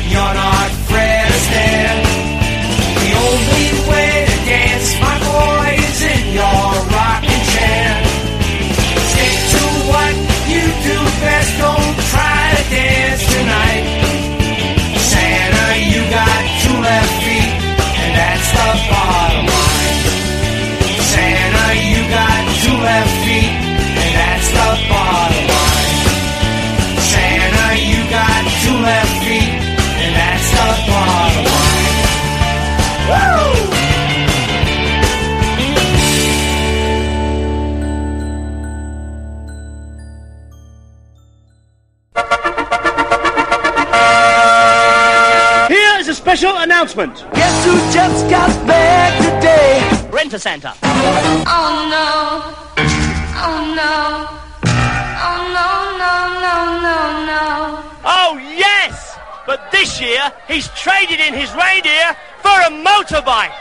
you're not Fred Astaire. The only way to dance, my boy, is in your rocking chair. Stick to what you do best, don't try to dance tonight. Santa, you got two left feet, and that's the bottom line. Santa, you got two left feet, and that's the bottom line. Santa, you got two left feet, and that's the bottom line. Woo! Here is a special announcement. Guess who just got back today? Rent-a-Santa. Oh no. Oh no. Oh no, no, no, no, no. Oh, yes! But this year, he's traded in his reindeer for a motorbike.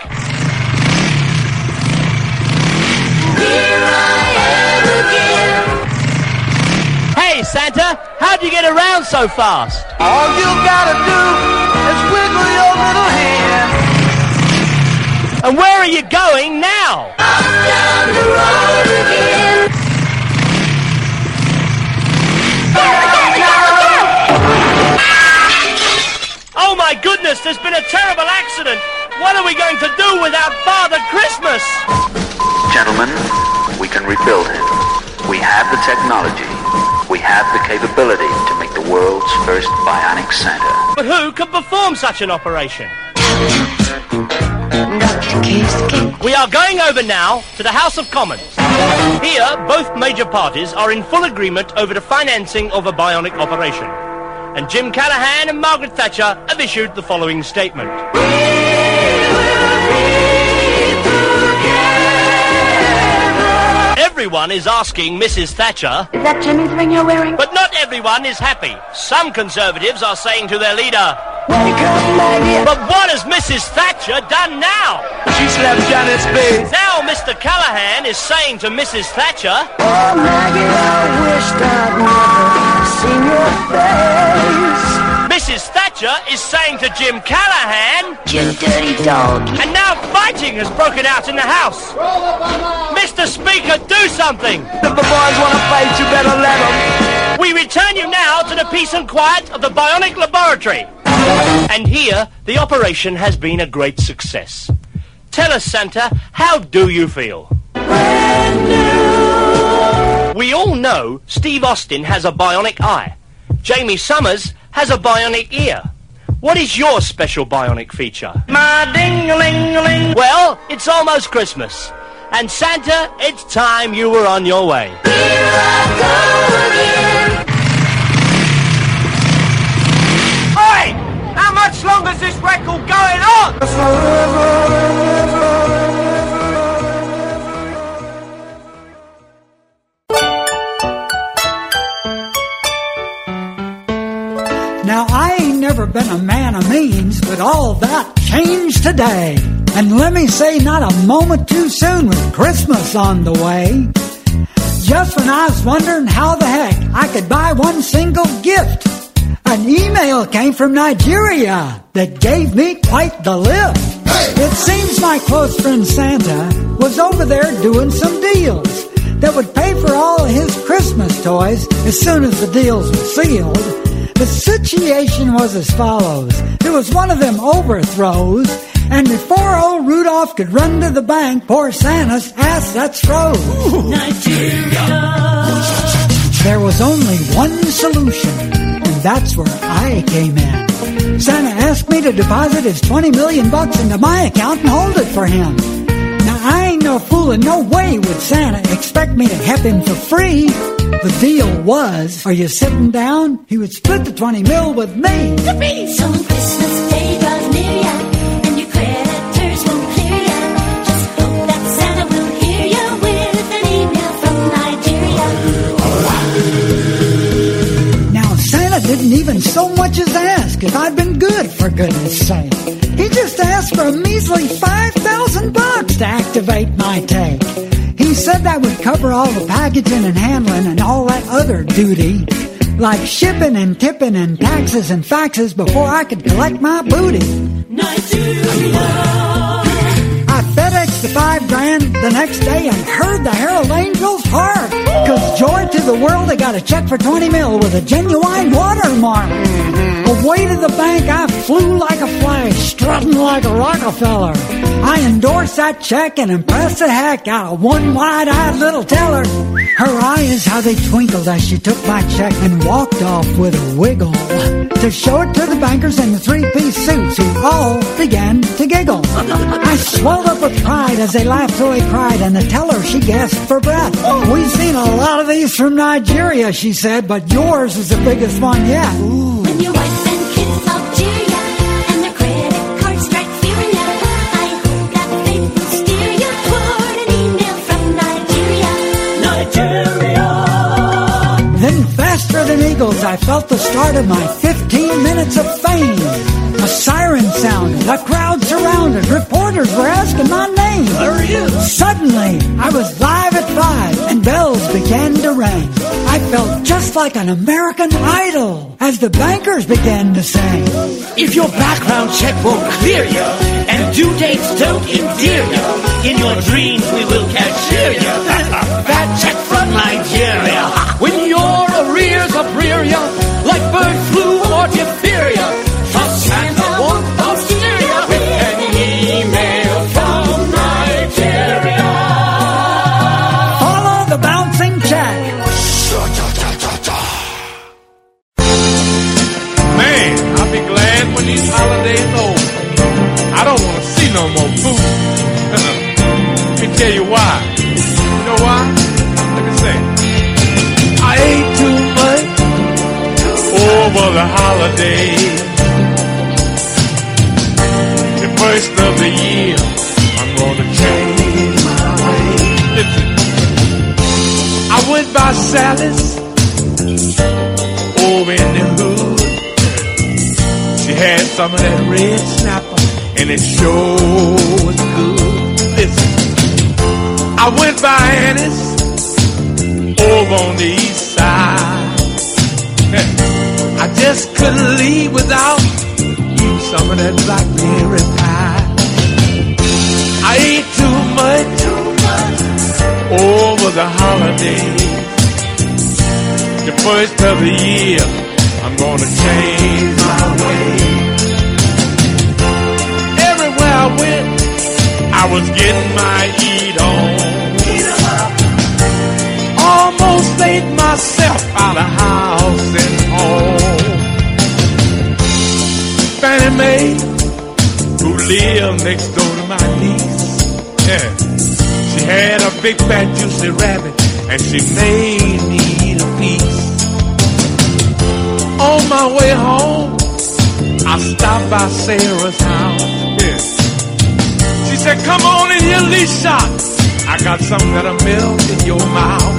Here I am again. Hey, Santa, how'd you get around so fast? All you gotta do is wiggle your little hand. And where are you going now? I'm down the road again. Oh my goodness, there's been a terrible accident. What are we going to do without Father Christmas? Gentlemen, we can rebuild him. We have the technology. We have the capability to make the world's first bionic Santa. But who could perform such an operation? We are going over now to the House of Commons. Here, both major parties are in full agreement over the financing of a bionic operation. And Jim Callaghan and Margaret Thatcher have issued the following statement. Everyone is asking Missus Thatcher... Is that Jimmy's ring you're wearing? But not everyone is happy. Some Conservatives are saying to their leader... Wake up, Maggie. But what has Missus Thatcher done now? She slapped Janet's face. Now Mister Callaghan is saying to Missus Thatcher... Oh, Maggie, I wished I'd never seen your face. Missus Thatcher is saying to Jim Callaghan... You dirty dog. And now fighting has broken out in the House. Mister Speaker, do something. If the boys want to fight, you better let them. We return you now to the peace and quiet of the Bionic Laboratory. And here, the operation has been a great success. Tell us, Santa, how do you feel? We all know Steve Austin has a bionic eye. Jamie Summers has a bionic ear. What is your special bionic feature? My ding-a-ling-a-ling. Well, it's almost Christmas. And Santa, it's time you were on your way. Here I go again. Oi! How much longer is this record going on? Now, I ain't never been a man of means, but all that changed today. And let me say, not a moment too soon with Christmas on the way. Just when I was wondering how the heck I could buy one single gift, an email came from Nigeria that gave me quite the lift. It seems my close friend Santa was over there doing some deals that would pay for all of his Christmas toys as soon as the deals were sealed. The situation was as follows. There was one of them overthrows, and before old Rudolph could run to the bank, poor Santa's assets froze. Nigeria. There was only one solution, and that's where I came in. Santa asked me to deposit his twenty million bucks into my account and hold it for him. Now, I ain't no fool, and no way would Santa expect me to help him for free. The deal was, are you sitting down? He would split the twenty mil with me. Yippee! So when Christmas Day draws near ya, and your creditors won't clear ya, just hope that Santa will hear ya with an email from Nigeria. Now, Santa didn't even so much as ask if I'd been good for goodness sake. He just asked for a measly five thousand bucks to activate my take. He said that would cover all the packaging and handling and all that other duty, like shipping and tipping and taxes and faxes before I could collect my booty. Nigeria. I FedExed the five grand the next day and heard the Herald Angels hark. Cause joy to the world, they got a check for twenty mil with a genuine watermark. Away to the bank I flew like a flash, strutting like a Rockefeller. I endorsed that check and impressed the heck out of one wide-eyed little teller. Her eyes, how they twinkled as she took my check and walked off with a wiggle to show it to the bankers in the three-piece suits who all began to giggle. I swelled up with pride as they laughed till they cried, and the teller, she gasped for breath. We've seen a lot of these from Nigeria, she said, but yours is the biggest one yet. Ooh. When your wife and kids all jeer ya, and their credit cards strike fear in ya, I hope that fate will steer you toward an email from Nigeria. Nigeria. Then faster than eagles, I felt the start of my fifteen minutes of fame. A siren sounded, a crowd surrounded, reporters were asking my name. There he is. Suddenly, I was live at five, and bells began to ring. I felt just like an American Idol as the bankers began to sing. If your background check won't clear you, and due dates don't endear you, in your dreams we will cashier you. That check from Nigeria. When your arrears uprear you, like bird flu or diphtheria, trust Santa won't steer you with an email from Nigeria. Follow the bouncing check. Man, I'll be glad when these holidays over. I don't want to see no more food. Let me tell you why. You know why? Let me say. I ate too much over the holidays. The first of the year, I'm gonna change my ways. Listen, I went by Sally's over in the hood. She had some of that red snapper, and it sure was good. Listen, I went by Annie's over on the east side. I just couldn't leave without eating some of that blackberry pie. I ate too much, too much over the holidays. The first of the year, I'm gonna change my way. Everywhere I went, I was getting my eat on. Almost ate myself out of house and home. Fannie Mae, who lived next door to my niece, yeah, she had a big fat juicy rabbit, and she made me eat a piece. On my way home, I stopped by Sarah's house. Yeah. She said, "Come on in here, Lisa. I got something that'll melt in your mouth."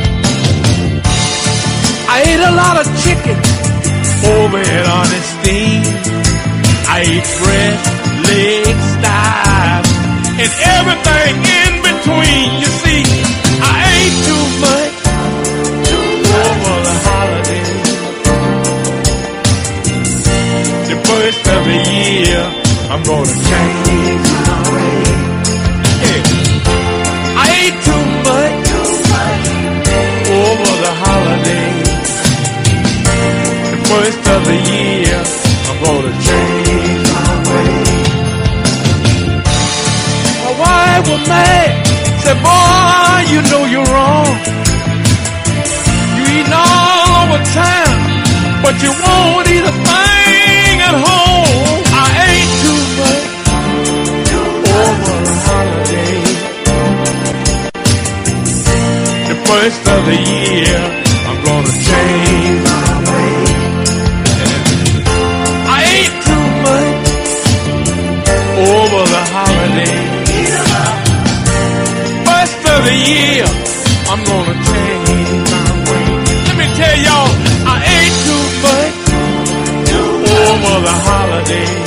I ate a lot of chicken over at Ernestine. I ate breast, legs, thighs, and everything in between. You see, I ate too much over the holidays. The first of the year, I'm gonna change my way. Yeah. I ate too much over the holidays. The first of the year, I'm gonna change my way. My wife was mad, said, "Boy, you know you're wrong. You eating all over town, but you won't eat a thing at home." I ate too much over the holidays. The first of the year, I'm gonna change my way. I ate too much over the holidays. First of the year, I'm gonna change my way. Let me tell y'all, I ate too much over the holidays.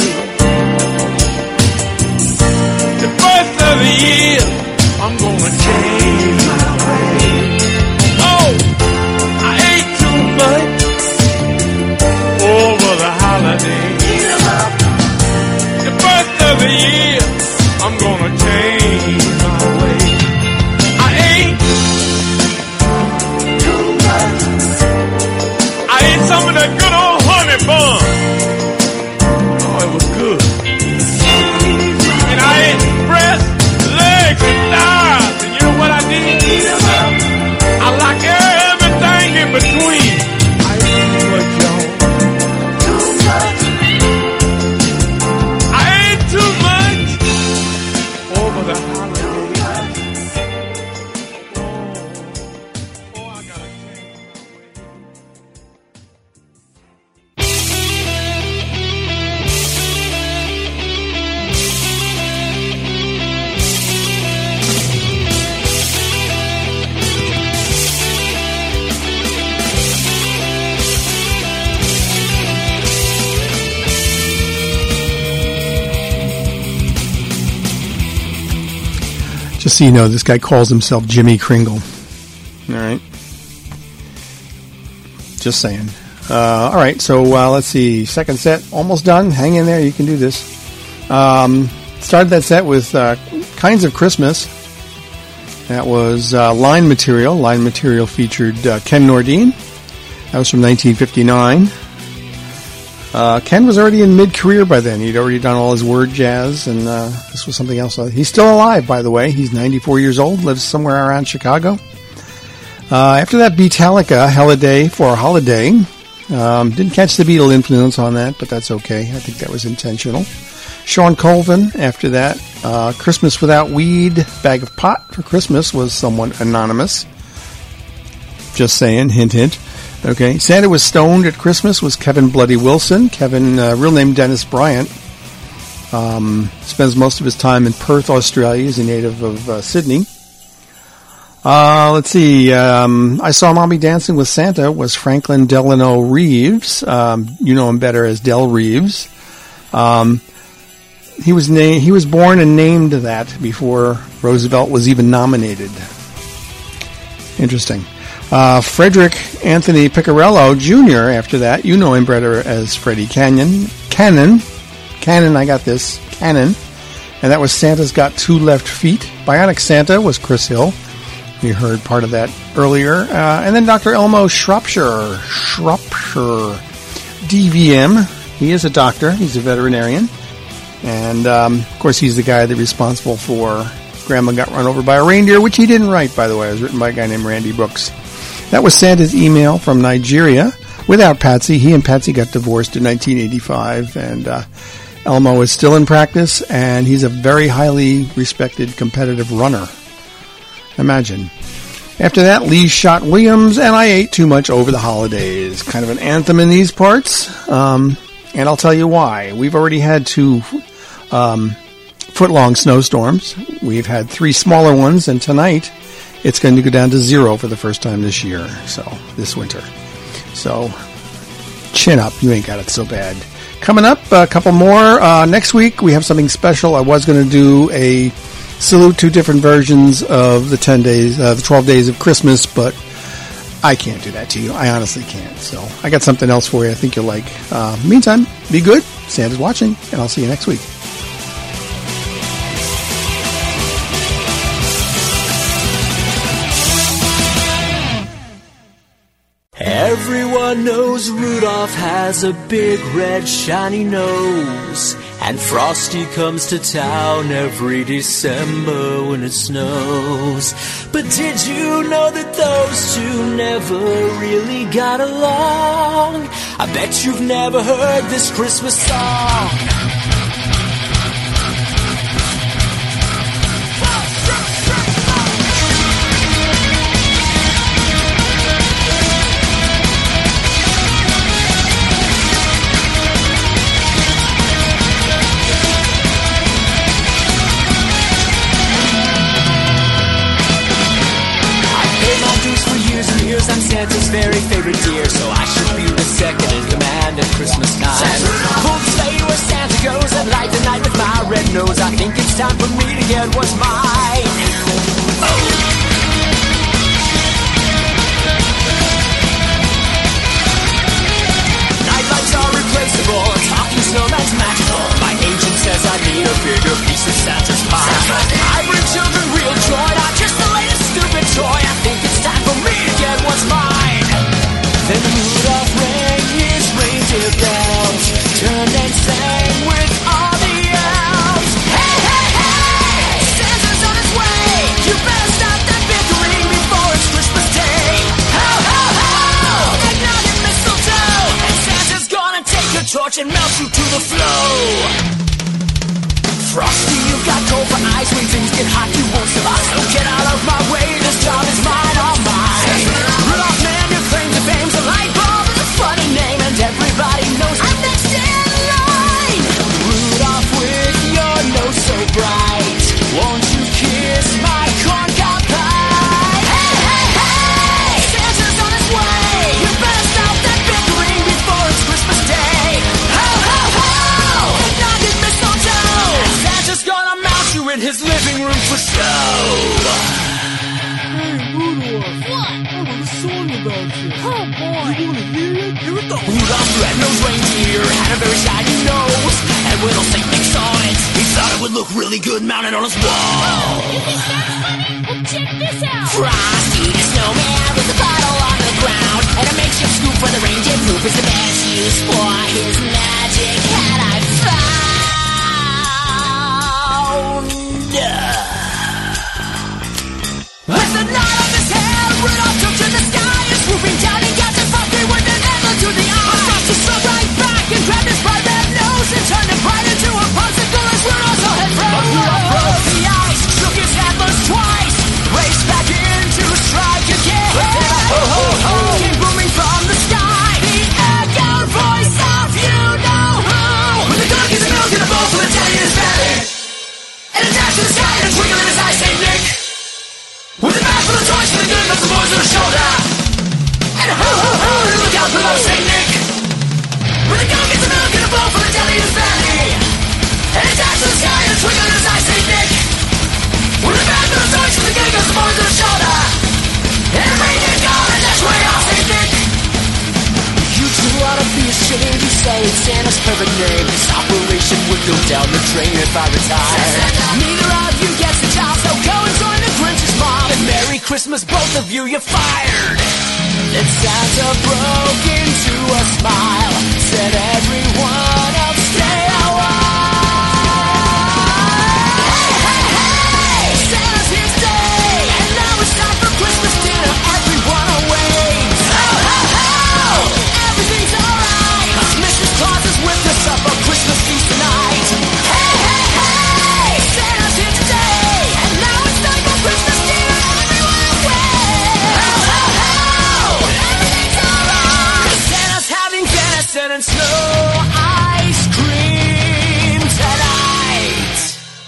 Just so you know, this guy calls himself Jimmy Kringle. All right. Just saying. Uh, all right, so uh, let's see. Second set, almost done. Hang in there. You can do this. Um, started that set with uh, Kinds of Christmas. That was uh, Line Material. Line Material featured uh, Ken Nordine. That was from nineteen fifty-nine. Uh, Ken was already in mid-career by then. He'd already done all his word jazz, and uh, this was something else. He's still alive, by the way. He's ninety-four years old, lives somewhere around Chicago. Uh, after that, Beatallica, Holiday for a Holiday. Um, didn't catch the Beatle influence on that, but that's okay. I think that was intentional. Sean Colvin, after that. Uh, Christmas Without Weed, Bag of Pot for Christmas was somewhat anonymous. Just saying, hint, hint. Okay, Santa Was Stoned at Christmas was Kevin Bloody Wilson. Kevin, uh, real name Dennis Bryant. Um, spends most of his time in Perth, Australia. He's a native of uh, Sydney. Uh, let's see. Um, I Saw Mommy Dancing with Santa was Franklin Delano Reeves. Um, you know him better as Del Reeves. Um, he was na- he was born and named that before Roosevelt was even nominated. Interesting. Uh, Frederick Anthony Piccarello Junior After that, you know him better as Freddie Canyon. Cannon. Cannon, I got this. Cannon. And that was Santa's Got Two Left Feet. Bionic Santa was Chris Hill. We heard part of that earlier. Uh, and then Doctor Elmo Shropshire. Shropshire. D V M. He is a doctor. He's a veterinarian. And, um, of course, he's the guy that's responsible for Grandma Got Run Over by a Reindeer, which he didn't write, by the way. It was written by a guy named Randy Brooks. That was Santa's email from Nigeria. Without Patsy, he and Patsy got divorced in nineteen eighty-five, and uh, Elmo is still in practice, and he's a very highly respected competitive runner. Imagine. After that, Lee Shot Williams, and I Ate Too Much Over the Holidays. Kind of an anthem in these parts, um, and I'll tell you why. We've already had two um, foot-long snowstorms. We've had three smaller ones, and tonight it's going to go down to zero for the first time this year, so this winter. So, chin up. You ain't got it so bad. Coming up, a couple more. Uh, next week, we have something special. I was going to do a salute to different versions of the ten days, uh, the twelve days of Christmas, but I can't do that to you. I honestly can't. So, I got something else for you I think you'll like. Uh, meantime, be good. Santa's watching, and I'll see you next week. Everyone knows Rudolph has a big red shiny nose, and Frosty comes to town every December when it snows. But did you know that those two never really got along? I bet you've never heard this Christmas song. I'm Santa's very favorite deer, so I should be the second in command at Christmas time. Pull the sleigh where Santa goes and light the night with my red nose. I think it's time for me to get what's mine. Oh. Nightlights are replaceable, a talking snowman's magical. My agent says I need a bigger piece of Santa's pie. I bring children real joy, not just the latest stupid toy. I think it's time for me to get what's mine. Then Rudolph rang his reindeer bells, turned and sang with all the elves. Hey, hey, hey! Santa's on his way! You better stop that bickering before it's Christmas Day! Ho, ho, ho! Eggnog and mistletoe! And Santa's gonna take your torch and melt you to the flow! Frosty, you've got cold for eyes. When things get hot, you won't survive. So get out of my way, this job is mine, all mine. Rudolph, man, your claim to fame's a light bulb is a funny name, and everybody knows I'm next in line. Rudolph, with your nose so bright, won't you kiss my corncob pie? Hey, hey, hey! Santa's on his way. You better stop that bickering before it's Christmas Day. Ho, ho, ho! Eggnog and mistletoe. Santa's gonna mount you in his living room for show. Santa's reindeer had a very shiny nose, and when old Saint Nick saw it, he thought it would look really good mounted on his wall. You think that's funny? Well, check this out. Frosty the snowman with a bottle on the ground, and a makeshift scoop for the reindeer poop is the best use for his magic hat I found. With the knot on his head, Rudolph took to the sky, and swooping down he got the puppy with an arrow to the eye. Frosty slid right back and grabbed his bright red nose and turned him right into a popsicle as Rudolph saw him throw. But Rudolph broke the ice, shook his antlers twice, raced back in to strike again. Ho ho ho! Came booming from the sky, the echo voice of you know who. With a gun, gets a milk in a bowl full of daddy in his belly, and a dash to the sky and a twinkle in his eye, Saint Nick. With a bag full of toys for the good of the boys on his shoulder, and a ho ho ho and a look out below Saint Nick. With a gun, gets a milk in a bowl full of jelly in his belly, and a dash to the sky and a twinkle in his eye, Saint Nick. With a bag full of toys for the good of the boys on his shoulder, and a reindeer gone and dash way off Saint Nick. You two ought to be ashamed, you say it's Santa's perfect name. This operation would go down the drain if I retire. Neither of you gets the job, so go and join the Grinch's mob. And Merry Christmas, both of you, you're fired. Then Santa broke into a smile, said everyone else stay a while. Hey, hey, hey, Santa's here today, and now it's time for Christmas dinner, everyone awaits. Ho, ho, ho, everything's alright, 'cause Missus Claus is with us up on Christmas feast tonight. Hey, hey, hey, Santa's here today, and now it's time for Christmas dinner, everyone awaits. Ho, ho, ho, everything's alright, 'cause Santa's having venison and snow ice cream tonight.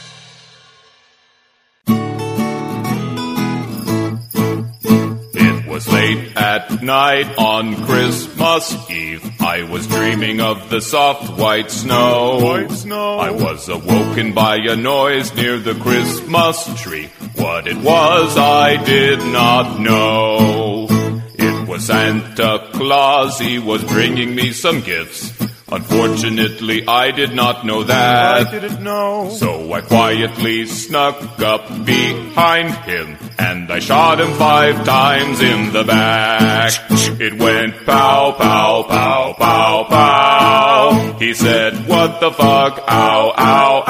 It was late at night on Christmas Eve. I was dreaming of the soft white snow. White snow. I was awoken by a noise near the Christmas tree. What it was, I did not know. It was Santa Claus. He was bringing me some gifts. Unfortunately, I did not know that. I didn't know. So I quietly snuck up behind him, and I shot him five times in the back. It went pow, pow, pow, pow, pow. He said, what the fuck, ow, ow,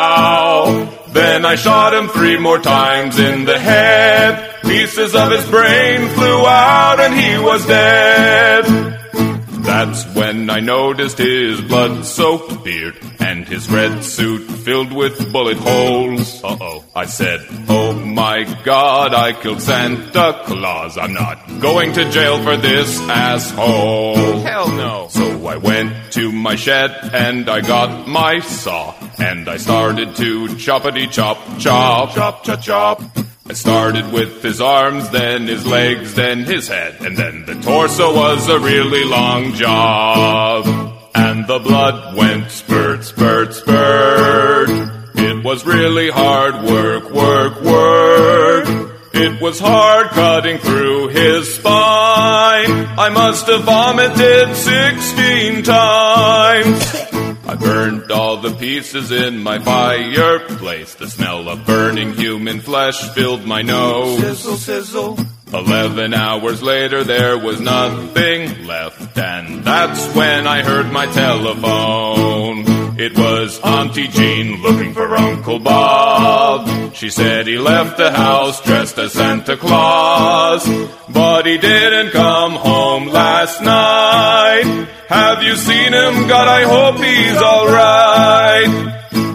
ow. Then I shot him three more times in the head. Pieces of his brain flew out and he was dead. That's when I noticed his blood-soaked beard and his red suit filled with bullet holes. Uh-oh. I said, oh my God, I killed Santa Claus. I'm not going to jail for this asshole. Hell no. So I went to my shed and I got my saw and I started to choppity-chop, chop, chop, chop, chop. I started with his arms, then his legs, then his head, and then the torso was a really long job. And the blood went spurt, spurt, spurt. It was really hard work, work, work. It was hard cutting through his spine. I must have vomited sixteen times. I burned all the pieces in my fireplace. The smell of burning human flesh filled my nose. Sizzle, sizzle. Eleven hours later, there was nothing left, and that's when I heard my telephone. It was Auntie Jean looking for Uncle Bob. She said he left the house dressed as Santa Claus, but he didn't come home last night. Have you seen him? God, I hope he's all right.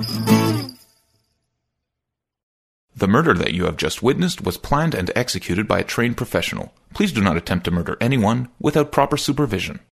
The murder that you have just witnessed was planned and executed by a trained professional. Please do not attempt to murder anyone without proper supervision.